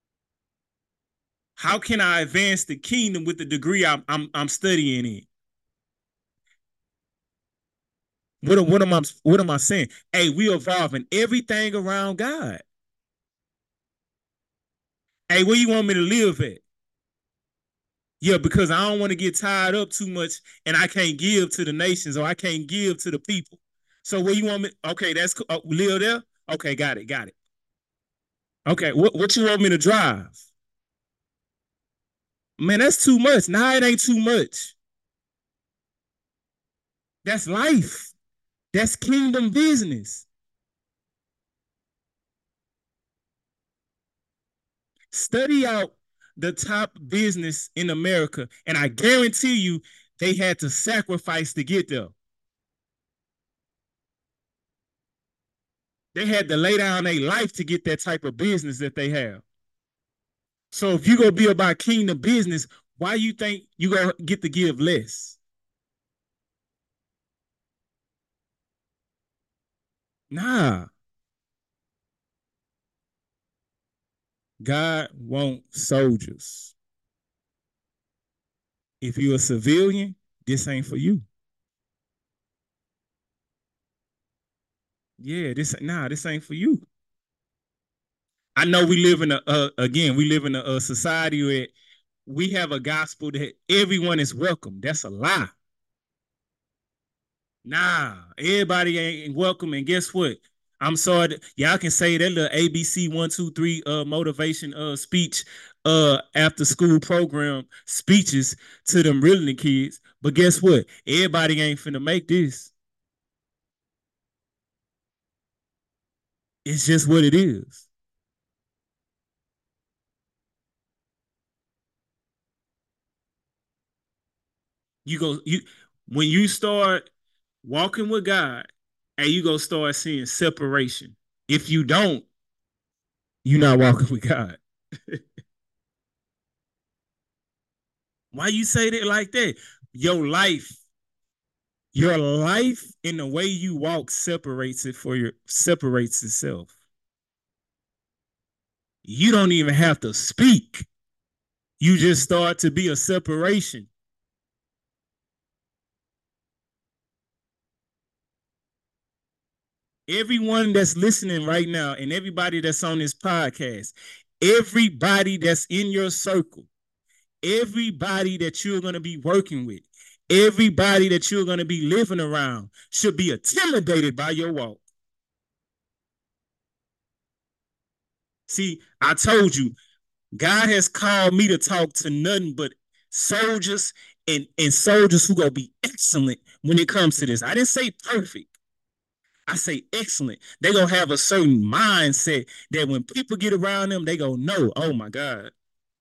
Speaker 1: How can I advance the kingdom with the degree I'm studying in? What am I saying? Hey, we evolving everything around God. Hey, where you want me to live at? Yeah, because I don't want to get tied up too much and I can't give to the nations or I can't give to the people. So where you want me? Okay, that's cool. Live there. Okay, got it. Okay, what you want me to drive? Man, that's too much. Nah, it ain't too much. That's life. That's kingdom business. Study out the top business in America, and I guarantee you they had to sacrifice to get there. They had to lay down their life to get that type of business that they have. So if you gonna be about kingdom business, why you think you gonna get to give less? Nah, God wants soldiers. If you're a civilian, this ain't for you. Yeah, this ain't for you. I know we live in a society where we have a gospel that everyone is welcome. That's a lie. Nah, everybody ain't welcome. And guess what? I'm sorry. Y'all can say that little ABC 1 2 3 motivation speech after school program speeches to them really kids. But guess what? Everybody ain't finna make this. It's just what it is. You when you start walking with God, and you go start seeing separation. If you don't, you're not walking with God. Why you say that like that? Your life, your life and the way you walk separates itself. You don't even have to speak. You just start to be a separation. Everyone that's listening right now and everybody that's on this podcast, everybody that's in your circle, everybody that you're going to be working with, everybody that you're going to be living around should be intimidated by your walk. See, I told you, God has called me to talk to nothing but soldiers and soldiers who gonna be excellent when it comes to this. I didn't say perfect. I say excellent. They gonna have a certain mindset that when people get around them, they gonna know, oh my God.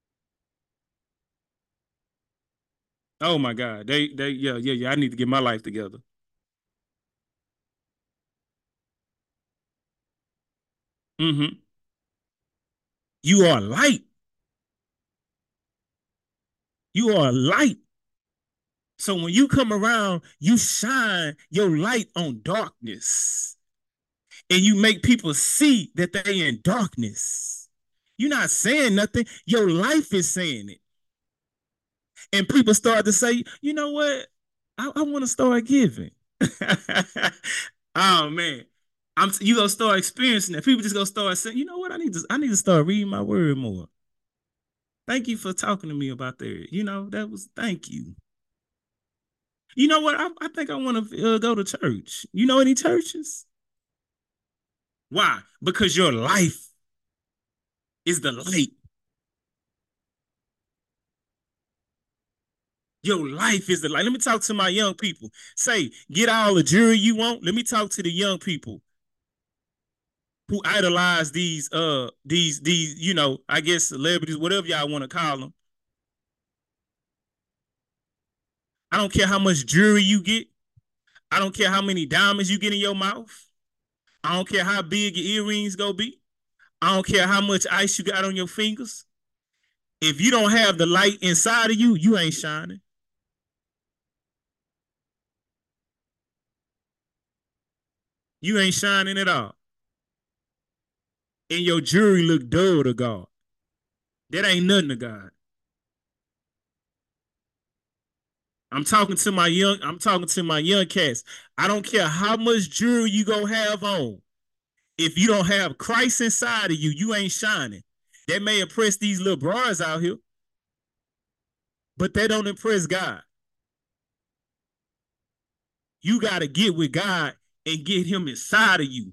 Speaker 1: Oh my God. Yeah. I need to get my life together. Mm-hmm. You are light. You are light. So when you come around, you shine your light on darkness. And you make people see that they in darkness. You're not saying nothing. Your life is saying it. And people start to say, you know what? I want to start giving. Oh man. You gonna start experiencing that. People just gonna start saying, you know what? I need to start reading my word more. Thank you for talking to me about that. That was thank you. You know what? I think I want to go to church. You know any churches? Why? Because your life is the light. Your life is the light. Let me talk to my young people. Say, get all the jury you want. Let me talk to the young people who idolize these, I guess celebrities, whatever y'all want to call them. I don't care how much jewelry you get. I don't care how many diamonds you get in your mouth. I don't care how big your earrings go be. I don't care how much ice you got on your fingers. If you don't have the light inside of you, you ain't shining. You ain't shining at all. And your jewelry look dull to God. That ain't nothing to God. I'm talking to my young cats. I don't care how much jewelry you gonna have on. If you don't have Christ inside of you, you ain't shining. That may impress these little bras out here, but they don't impress God. You gotta get with God and get him inside of you.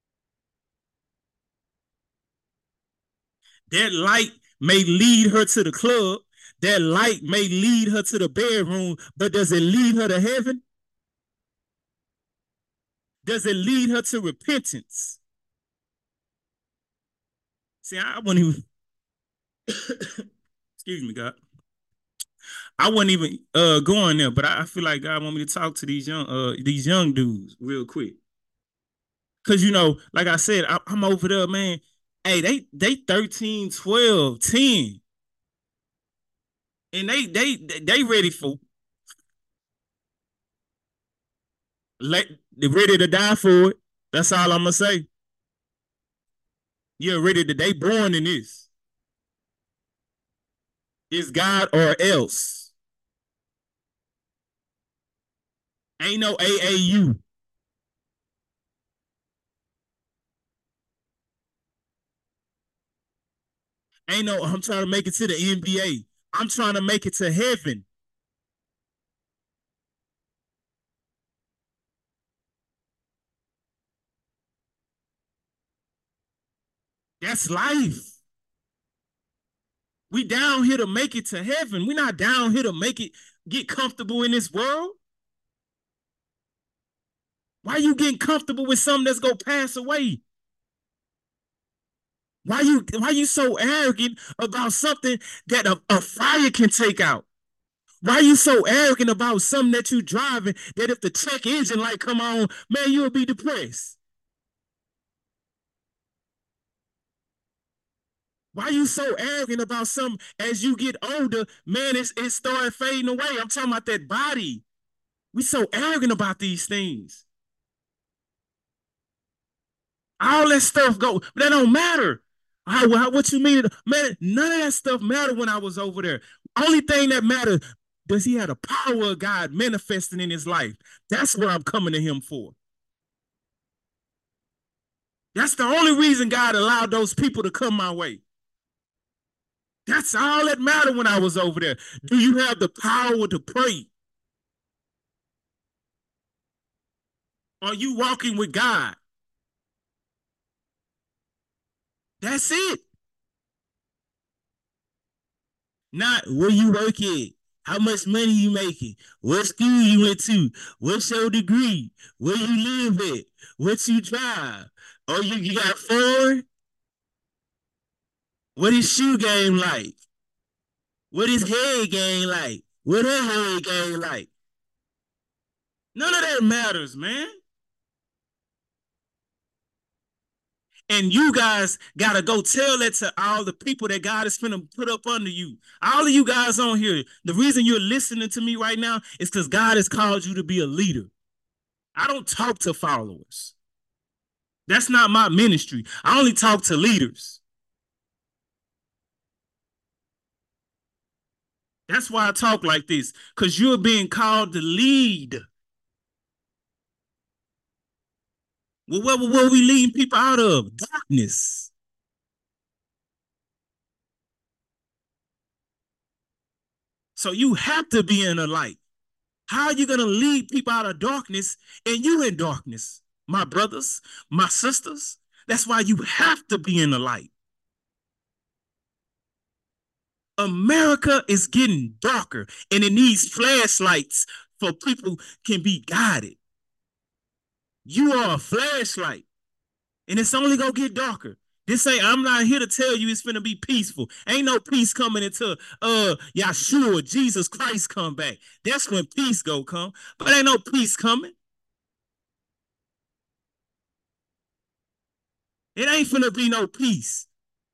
Speaker 1: That light may lead her to the club. That light may lead her to the bedroom, but does it lead her to heaven? Does it lead her to repentance? See, I wouldn't even excuse me, God. I wasn't even going there, but I feel like God want me to talk to these young dudes real quick. Cause like I said, I'm over there, man. Hey, they 13, 12, 10. And they ready for let they ready to die for it. That's all I'm gonna say. You're ready to they born in this. It's God or else. Ain't no AAU. Ain't no I'm trying to make it to the NBA. I'm trying to make it to heaven. That's life. We down here to make it to heaven. We not down here to make it get comfortable in this world. Why you getting comfortable with something that's gonna pass away? Why you so arrogant about something that a fire can take out? Why you so arrogant about something that you driving that if the check engine light come on, man, you'll be depressed? Why you so arrogant about something as you get older, man, it started fading away. I'm talking about that body. We so arrogant about these things. All that stuff go, but that don't matter. What you mean? Man, none of that stuff mattered when I was over there. Only thing that mattered, does he have the power of God manifesting in his life? That's what I'm coming to him for. That's the only reason God allowed those people to come my way. That's all that mattered when I was over there. Do you have the power to pray? Are you walking with God? That's it. Not where you work at, how much money you making, what school you went to, what's your degree, where you live at, what you drive. Oh, you got four? What is shoe game like? What is head game like? What her head game like? None of that matters, man. And you guys gotta go tell that to all the people that God is finna put up under you. All of you guys on here, the reason you're listening to me right now is because God has called you to be a leader. I don't talk to followers. That's not my ministry. I only talk to leaders. That's why I talk like this, because you're being called to lead. Well, what are we leading people out of? Darkness. So you have to be in the light. How are you going to lead people out of darkness and you in darkness? My brothers, my sisters. That's why you have to be in the light. America is getting darker and it needs flashlights for people can be guided. You are a flashlight and it's only gonna get darker. This ain't, I'm not here to tell you it's gonna be peaceful. Ain't no peace coming until Yahshua, Jesus Christ come back. That's when peace go come. But ain't no peace coming. It ain't finna be no peace.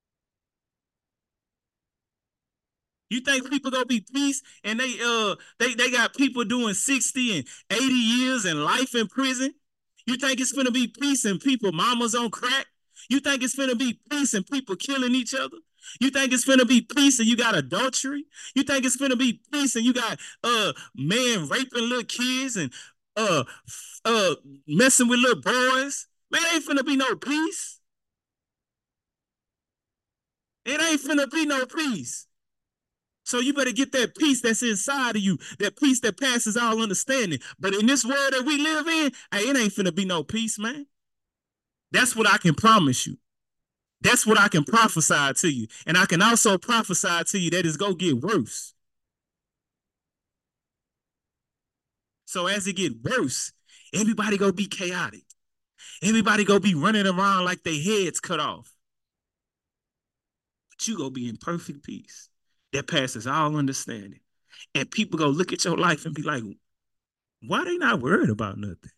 Speaker 1: You think people gonna be peace and they got people doing 60 and 80 years and life in prison? You think it's gonna be peace and people mamas on crack? You think it's gonna be peace and people killing each other? You think it's gonna be peace and you got adultery? You think it's gonna be peace and you got men raping little kids and uh uh messing with little boys? Man, ain't finna be no peace. It ain't finna be no peace. So you better get that peace that's inside of you, that peace that passes all understanding. But in this world that we live in, hey, it ain't finna be no peace, man. That's what I can promise you. That's what I can prophesy to you. And I can also prophesy to you that it's gonna get worse. So as it get worse, everybody gonna be chaotic. Everybody gonna be running around like their heads cut off. But you gonna be in perfect peace that passes all understanding. And people go look at your life and be like, why they not worried about nothing?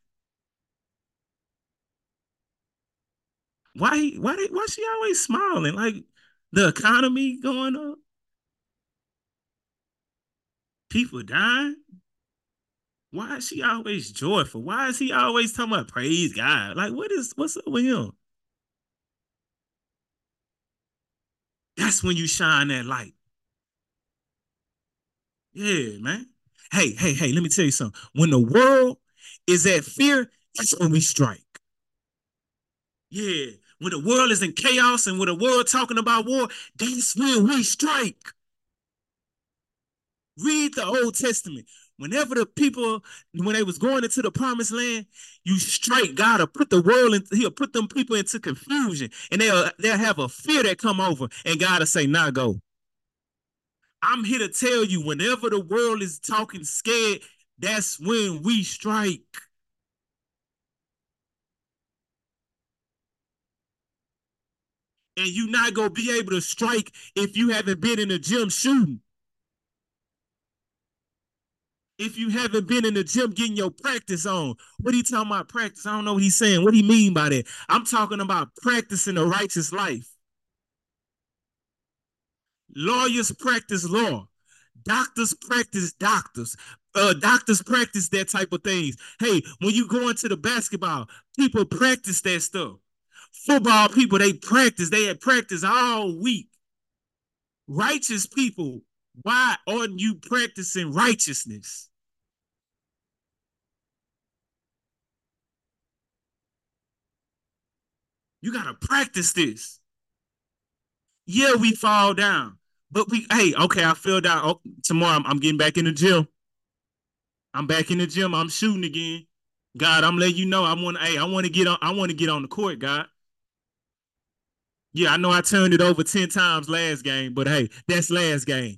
Speaker 1: Why she always smiling? Like the economy going up, people dying. Why is she always joyful? Why is he always talking about praise God? Like what's up with him? That's when you shine that light. Yeah, man. Hey, let me tell you something. When the world is at fear, that's when we strike. Yeah. When the world is in chaos and when the world talking about war, that's when we strike. Read the Old Testament. Whenever the people, when they was going into the promised land, you straight God will put the world in, he'll put them people into confusion. And they'll have a fear that come over and God will say, nah, go. I'm here to tell you, whenever the world is talking scared, that's when we strike. And you not gonna be able to strike if you haven't been in the gym shooting. If you haven't been in the gym getting your practice on. What are you talking about practice? I don't know what he's saying. What do you mean by that? I'm talking about practicing a righteous life. Lawyers practice law. Doctors practice doctors. Doctors practice that type of things. Hey, when you go into the basketball, people practice that stuff. Football people, they practice. They had practice all week. Righteous people, why aren't you practicing righteousness? You gotta practice this. Yeah, we fall down. But hey, okay, I fell down. Oh, tomorrow I'm getting back in the gym. I'm back in the gym. I'm shooting again. God, I'm letting you know I want to get on, I want to get on the court, God. Yeah, I know I turned it over 10 times last game, but hey, that's last game.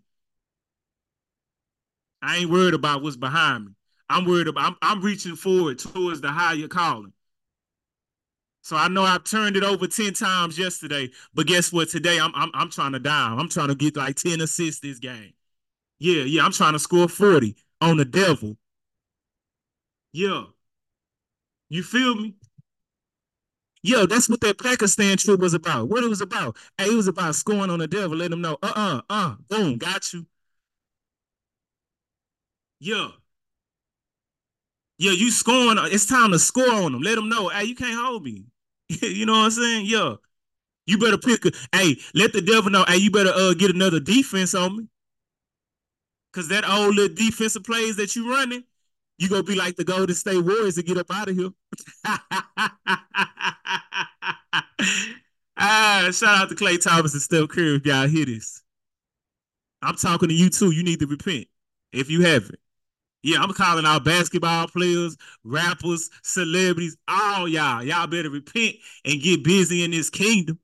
Speaker 1: I ain't worried about what's behind me. I'm worried about I'm reaching forward towards the higher calling. So I know I turned it over 10 times yesterday, but guess what? Today I'm trying to down. I'm trying to get like 10 assists this game. Yeah, yeah, I'm trying to score 40 on the devil. Yeah. You feel me? Yo, that's what that Pakistan trip was about. What it was about. Hey, it was about scoring on the devil, let them know, boom, got you. Yeah. Yeah, you scoring. It's time to score on them. Let them know, hey, you can't hold me. You know what I'm saying? Yeah. You better hey, let the devil know, hey, you better get another defense on me. Cause that old little defensive plays that you running, you gonna be like the Golden State Warriors to get up out of here. Shout out to Klay Thomas and Steph Curry if y'all hear this. I'm talking to you too. You need to repent if you haven't. Yeah, I'm calling out basketball players, rappers, celebrities, all y'all. Y'all better repent and get busy in this kingdom.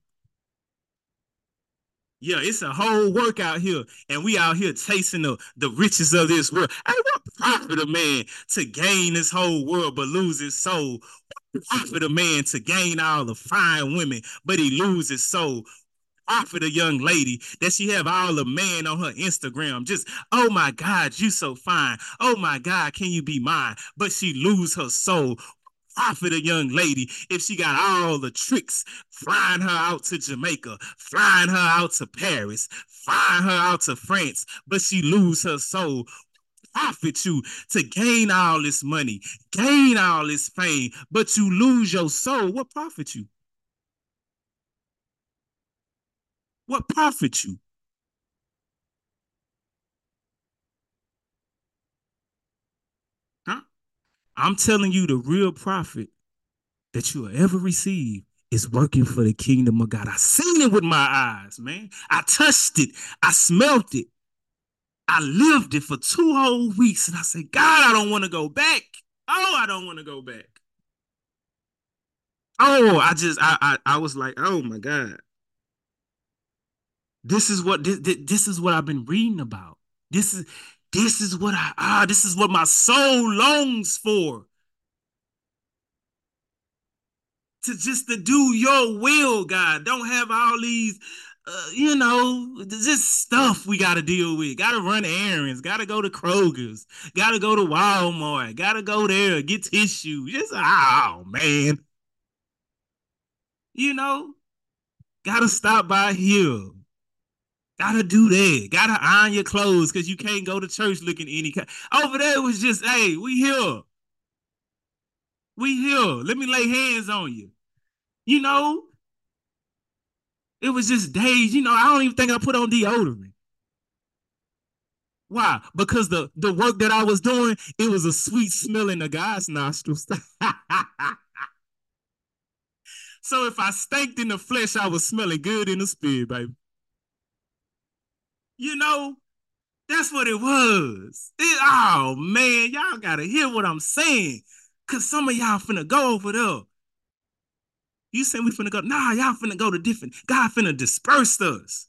Speaker 1: Yeah, it's a whole workout here, and we out here chasing the riches of this world. Hey, what profit a man to gain this whole world but lose his soul? What profit a man to gain all the fine women but he lose his soul? Profit a young lady that she have all the man on her Instagram. Just, oh my God, you so fine. Oh my God, can you be mine? But she lose her soul. Profit a young lady if she got all the tricks, flying her out to Jamaica, flying her out to Paris, flying her out to France, but she lose her soul. Profit you to gain all this money, gain all this fame, but you lose your soul. What profit you? What profit you? Huh? I'm telling you, the real profit that you will ever receive is working for the kingdom of God. I seen it with my eyes, man. I touched it. I smelt it. I lived it for 2 whole weeks. And I said, God, I don't want to go back. Oh, I don't want to go back. Oh, I was like, oh my God. This is what I've been reading about. This is this is what this is what my soul longs for. To just to do your will, God. Don't have all these, just stuff we got to deal with. Got to run errands. Got to go to Kroger's. Got to go to Walmart. Got to go there get tissue. Just oh man, you know, got to stop by here. Got to do that. Got to iron your clothes because you can't go to church looking any kind. Over there it was just, hey, we here. We here. Let me lay hands on you. You know, it was just days. I don't even think I put on deodorant. Why? Because the work that I was doing, it was a sweet smell in the guy's nostrils. So if I stank in the flesh, I was smelling good in the spirit, baby. You know, that's what it was. Oh man, y'all gotta hear what I'm saying. Cause some of y'all finna go over there. You saying we finna go? Nah, y'all finna go to different. God finna disperse us.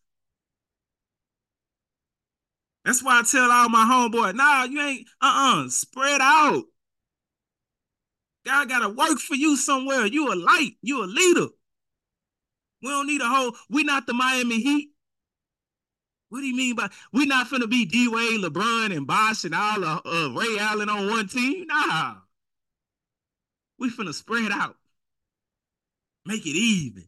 Speaker 1: That's why I tell all my homeboys, nah, you ain't, spread out. God got to work for you somewhere. You a light. You a leader. We don't need a whole. We not the Miami Heat. What do you mean by we not finna be D Wade, LeBron, and Bosh and all of Ray Allen on one team? Nah, we finna spread out. Make it even.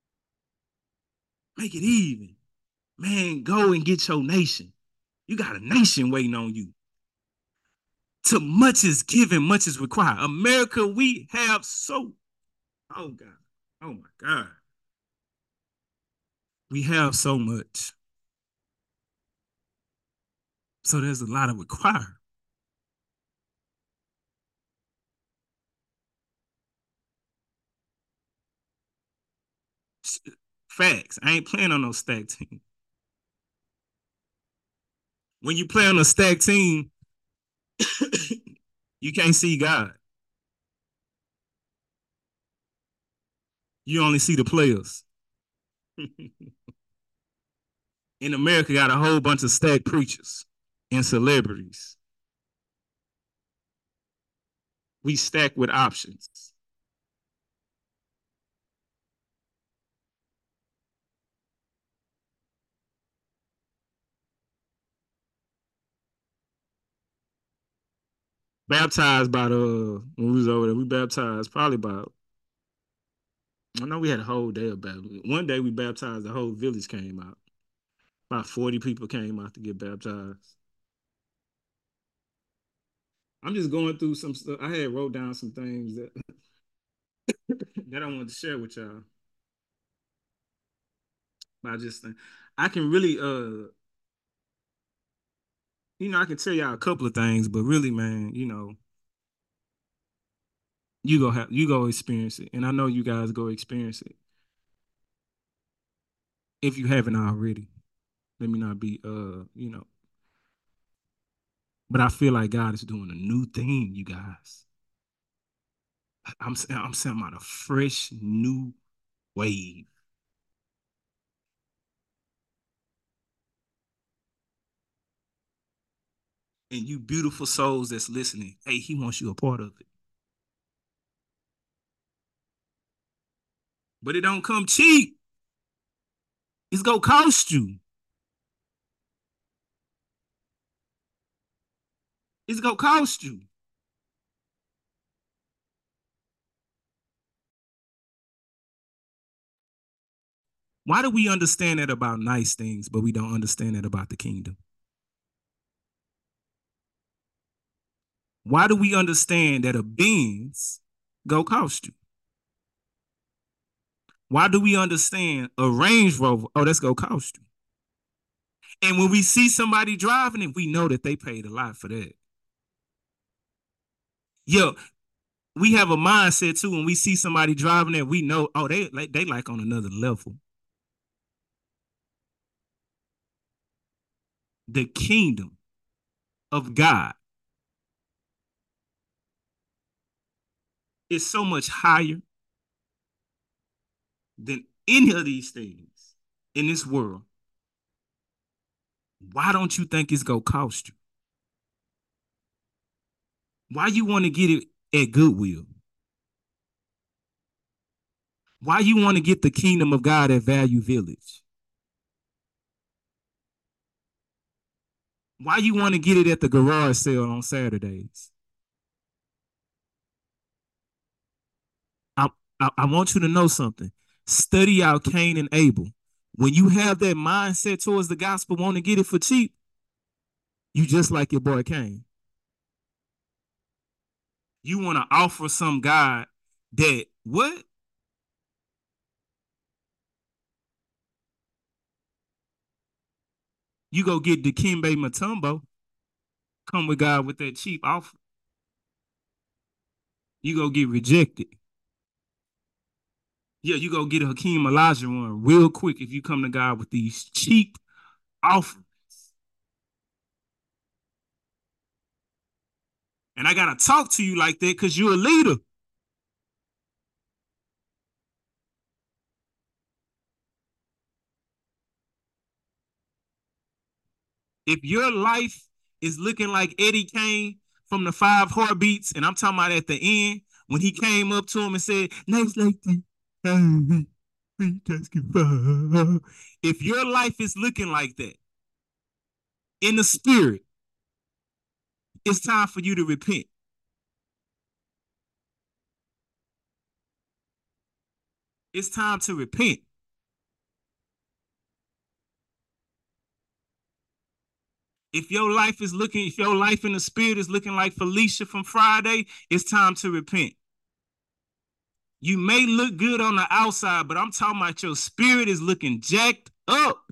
Speaker 1: Make it even. Man, go and get your nation. You got a nation waiting on you. To much is given, much is required. America, we have so. Oh God. Oh my God. We have so much. So there's a lot of required. Facts. I ain't playing on no stack team. When you play on a stack team, you can't see God. You only see the players. In America, got a whole bunch of stack preachers and celebrities. We stack with options. Baptized by the when we was over there, we baptized probably about. I know we had a whole day of baptism. One day we baptized, the whole village came out. About 40 people came out to get baptized. I'm just going through some stuff. I had wrote down some things that that I wanted to share with y'all. But I just think I can really I can tell y'all a couple of things, but really, man, you go experience it. And I know you guys go experience it if you haven't already. Let me not be but I feel like God is doing a new thing, you guys. I'm saying about a fresh new wave. And you beautiful souls that's listening, hey, he wants you a part of it. But it don't come cheap. It's gonna cost you. It's gonna cost you. Why do we understand that about nice things, but we don't understand that about the kingdom? Why do we understand that a Benz go cost you? Why do we understand a Range Rover? Oh, that's gonna cost you. And when we see somebody driving it, we know that they paid a lot for that. Yo, we have a mindset too. When we see somebody driving it, we know, oh, they like on another level. The kingdom of God is so much higher than any of these things in this world. Why don't you think it's gonna cost you? Why you want to get it at Goodwill? Why you want to get the kingdom of God at Value Village? Why you want to get it at the garage sale on Saturdays? I, I want you to know something. Study out Cain and Abel. When you have that mindset towards the gospel, want to get it for cheap, you just like your boy Cain. You want to offer some God that what? You go get Dikembe Mutombo, come with God with that cheap offer. You go get rejected. Yeah, you go get a Hakeem Olajuwon real quick if you come to God with these cheap offers. And I gotta talk to you like that because you're a leader. If your life is looking like Eddie Kane from the Five Heartbeats, and I'm talking about at the end when he came up to him and said, "Nice like that." If your life is looking like that in the spirit, it's time for you to repent. It's time to repent. If your life in the spirit is looking like Felicia from Friday, it's time to repent. You may look good on the outside, but I'm talking about your spirit is looking jacked up.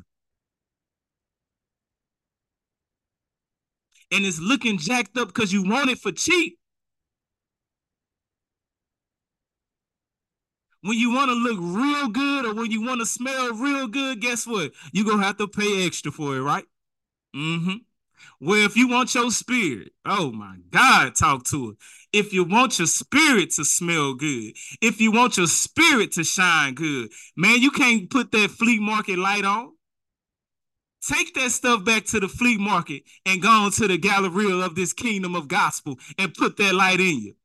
Speaker 1: And it's looking jacked up because you want it for cheap. When you want to look real good or when you want to smell real good, guess what? You're going to have to pay extra for it, right? Mm-hmm. Well, if you want your spirit, oh my God, talk to it. If you want your spirit to smell good, if you want your spirit to shine good, man, you can't put that flea market light on. Take that stuff back to the flea market and go on to the Galleria of this kingdom of gospel and put that light in you.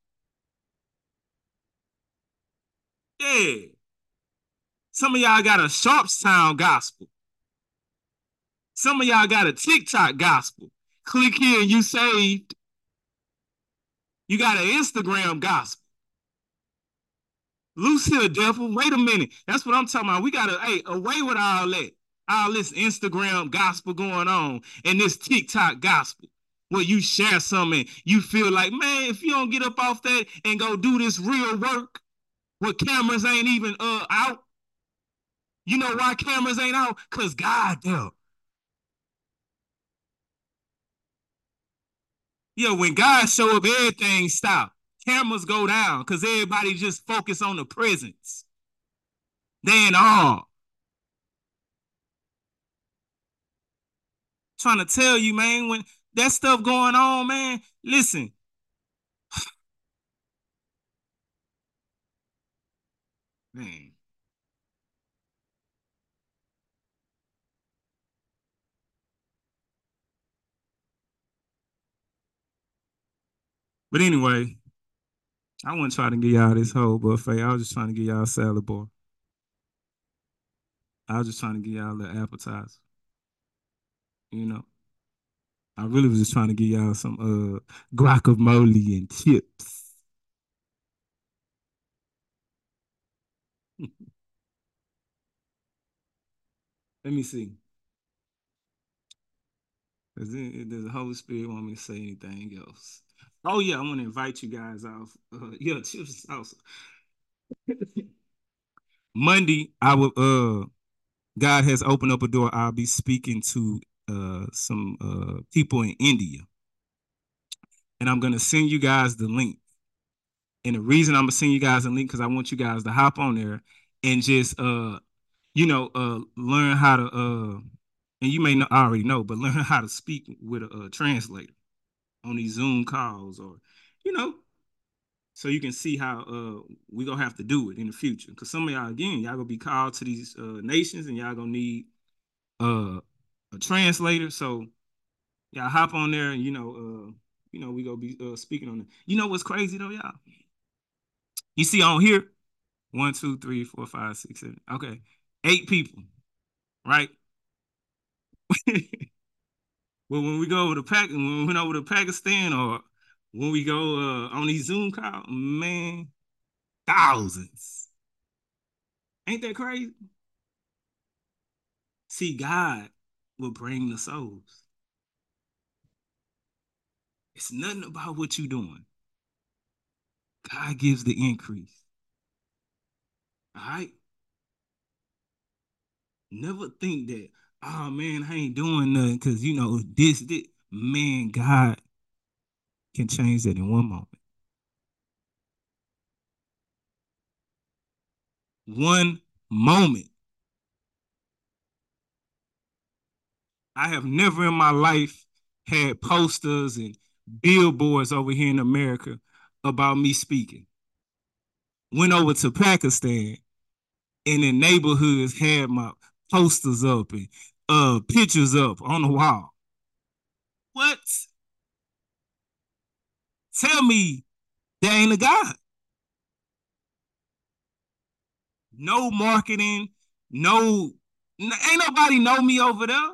Speaker 1: Yeah. Some of y'all got a Sharpstown gospel. Some of y'all got a TikTok gospel. Click here and you saved. You got an Instagram gospel. Loose here, devil. Wait a minute. That's what I'm talking about. We gotta, hey, away with all that. All this Instagram gospel going on and this TikTok gospel. Where you share something, you feel like, man, if you don't get up off that and go do this real work, where cameras ain't even out. You know why cameras ain't out? Cause God there. Yeah, when God show up, everything stop. Cameras go down because everybody just focus on the presence. They in awe. Trying to tell you, man, when that stuff going on, man, listen. Man. But anyway, I wasn't trying to give y'all this whole buffet. I was just trying to give y'all a salad bar. I was just trying to give y'all the appetizer. You know, I really was just trying to give y'all some guacamole and chips. Let me see. Does the Holy Spirit want me to say anything else? Oh yeah, I want to invite you guys off. Yeah, chips also. Monday, I will. God has opened up a door. I'll be speaking to some people in India, and I'm gonna send you guys the link. And the reason I'm gonna send you guys a link because I want you guys to hop on there and just learn how to and you may not already know, but learn how to speak with a translator on these Zoom calls or you know, so you can see how we gonna have to do it in the future. Cause some of y'all again, y'all gonna be called to these nations and y'all gonna need a translator. So y'all hop on there and we gonna be speaking on it. You know what's crazy though, y'all? You see on here, 1, 2, 3, 4, 5, 6, 7. Okay, 8 people, right? Well, when we go over to when we went over to Pakistan or when we go on these Zoom calls, man, thousands. Ain't that crazy? See, God will bring the souls. It's nothing about what you're doing. God gives the increase. All right? Never think that, oh man, I ain't doing nothing because this. Man, God can change that in one moment. One moment. I have never in my life had posters and billboards over here in America about me speaking. Went over to Pakistan and in neighborhoods had my posters up and pictures up on the wall. What? Tell me there ain't a God. No marketing, ain't nobody know me over there.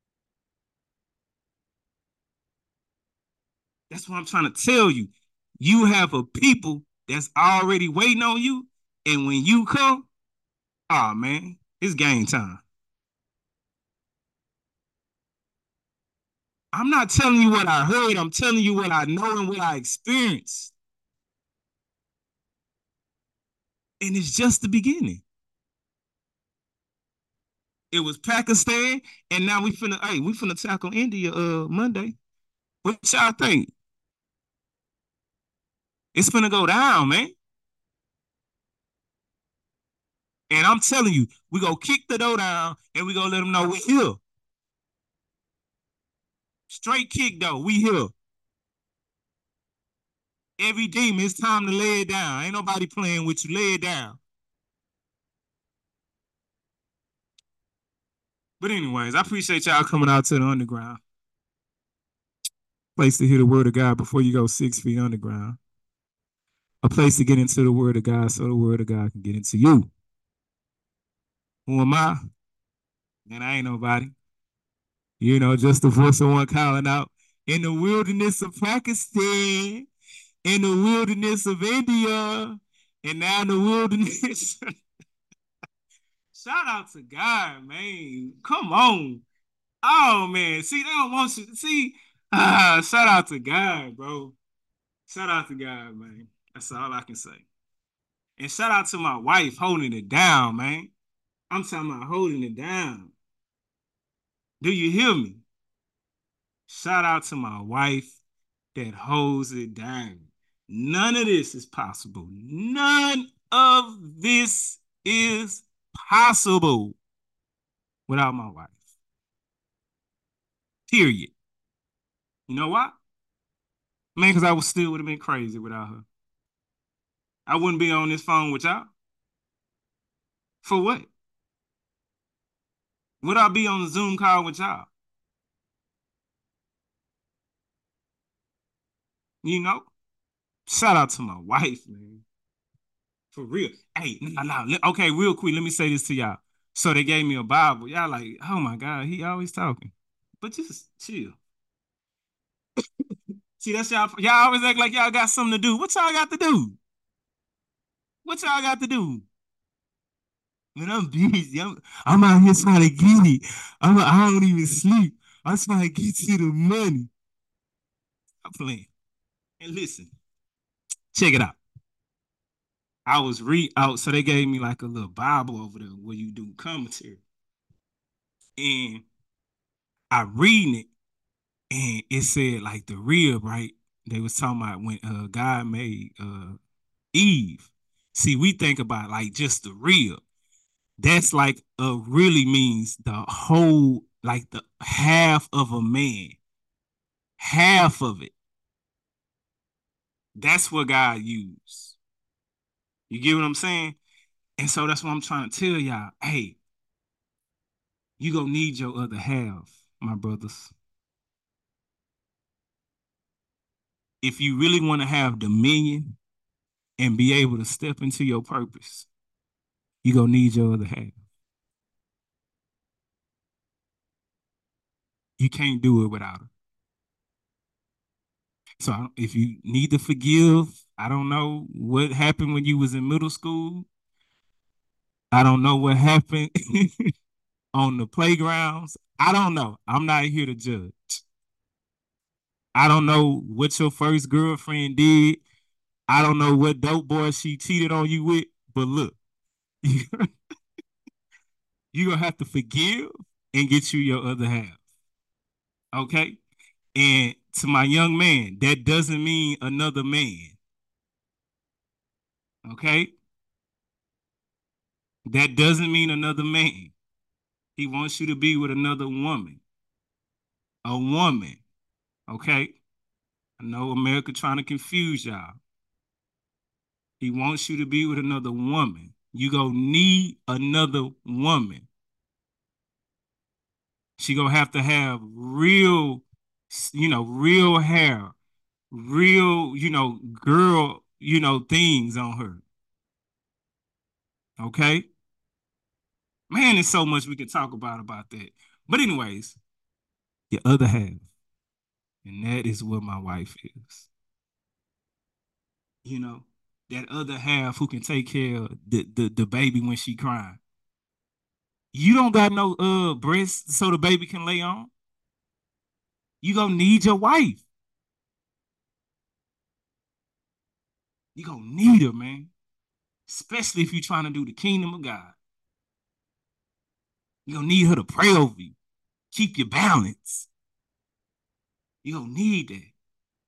Speaker 1: That's what I'm trying to tell you. You have a people that's already waiting on you, and when you come, oh man, it's game time. I'm not telling you what I heard. I'm telling you what I know and what I experienced. And it's just the beginning. It was Pakistan, and now we finna tackle India Monday. What y'all think? It's finna go down, man. And I'm telling you, we go kick the door down and we gonna let them know we here. Straight kick though, we here. Every demon, it's time to lay it down. Ain't nobody playing with you. Lay it down. But anyways, I appreciate y'all coming out to the underground. Place to hear the word of God before you go 6 feet underground. A place to get into the word of God so the word of God can get into you. Who am I? Man, I ain't nobody. You know, just the voice of one calling out in the wilderness of Pakistan, in the wilderness of India, and now in the wilderness. Shout out to God, man. Come on. Oh man. See, they don't want you. See, shout out to God, bro. Shout out to God, man. That's all I can say. And shout out to my wife holding it down, man. I'm talking about holding it down. Do you hear me? Shout out to my wife that holds it down. None of this is possible. None of this is possible without my wife. Period. You know why? Man, because I would have been crazy without her. I wouldn't be on this phone with y'all. For what? Would I be on a Zoom call with y'all? You know? Shout out to my wife, man. For real. Hey, okay, real quick, let me say this to y'all. So they gave me a Bible. Y'all like, oh my God, he always talking. But just chill. See, that's y'all. Y'all always act like y'all got something to do. What y'all got to do? What y'all got to do? Man, I'm busy. I'm out here trying to get it. I don't even sleep. I'm trying to get to the money. I'm playing. And listen, check it out. I was read out, so they gave me like a little Bible over there where you do commentary. And I reading it, and it said like the rib, right? They was talking about when God made Eve. See, we think about like just the rib. That's like really means the whole, like the half of a man, half of it. That's what God used. You get what I'm saying? And so that's what I'm trying to tell y'all. Hey, you gonna need your other half, my brothers. If you really want to have dominion and be able to step into your purpose, you gonna need your other half. You can't do it without her. So if you need to forgive, I don't know what happened when you was in middle school. I don't know what happened on the playgrounds. I don't know. I'm not here to judge. I don't know what your first girlfriend did. I don't know what dope boy she cheated on you with. But look, you're gonna have to forgive and get you your other half. Okay? And to my young man, that doesn't mean another man. Okay? That doesn't mean another man. He wants you to be with another woman. A woman. Okay? I know America trying to confuse y'all. He wants you to be with another woman. You gonna need another woman. She gonna have to have real, real hair, real, girl, things on her. Okay? Man, there's so much we could talk about that. But anyways, the other half, and that is what my wife is. You know, that other half who can take care of the baby when she crying. You don't got no breasts so the baby can lay on. You gonna need your wife. You gonna need her, man. Especially if you're trying to do the kingdom of God. You gonna need her to pray over you, keep your balance. You gonna need that.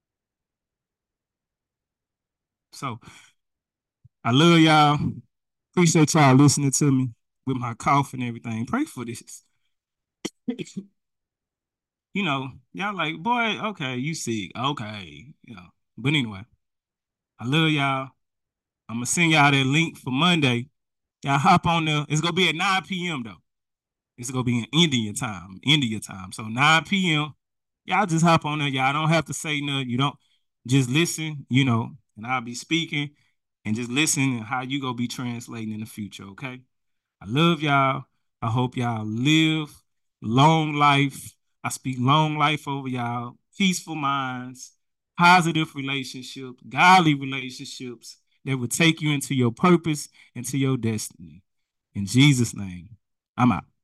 Speaker 1: So I love y'all. Appreciate y'all listening to me with my cough and everything. Pray for this. Y'all like, boy, okay, you sick. Okay. But anyway, I love y'all. I'm gonna send y'all that link for Monday. Y'all hop on there. It's gonna be at 9 p.m. though. It's gonna be in India time. India time. So 9 p.m. Y'all just hop on there. Y'all don't have to say nothing. You don't just listen, and I'll be speaking and just listen and how you gonna be translating in the future, okay? I love y'all. I hope y'all live long life. I speak long life over y'all, peaceful minds, positive relationships, godly relationships that will take you into your purpose, into your destiny. In Jesus' name, I'm out.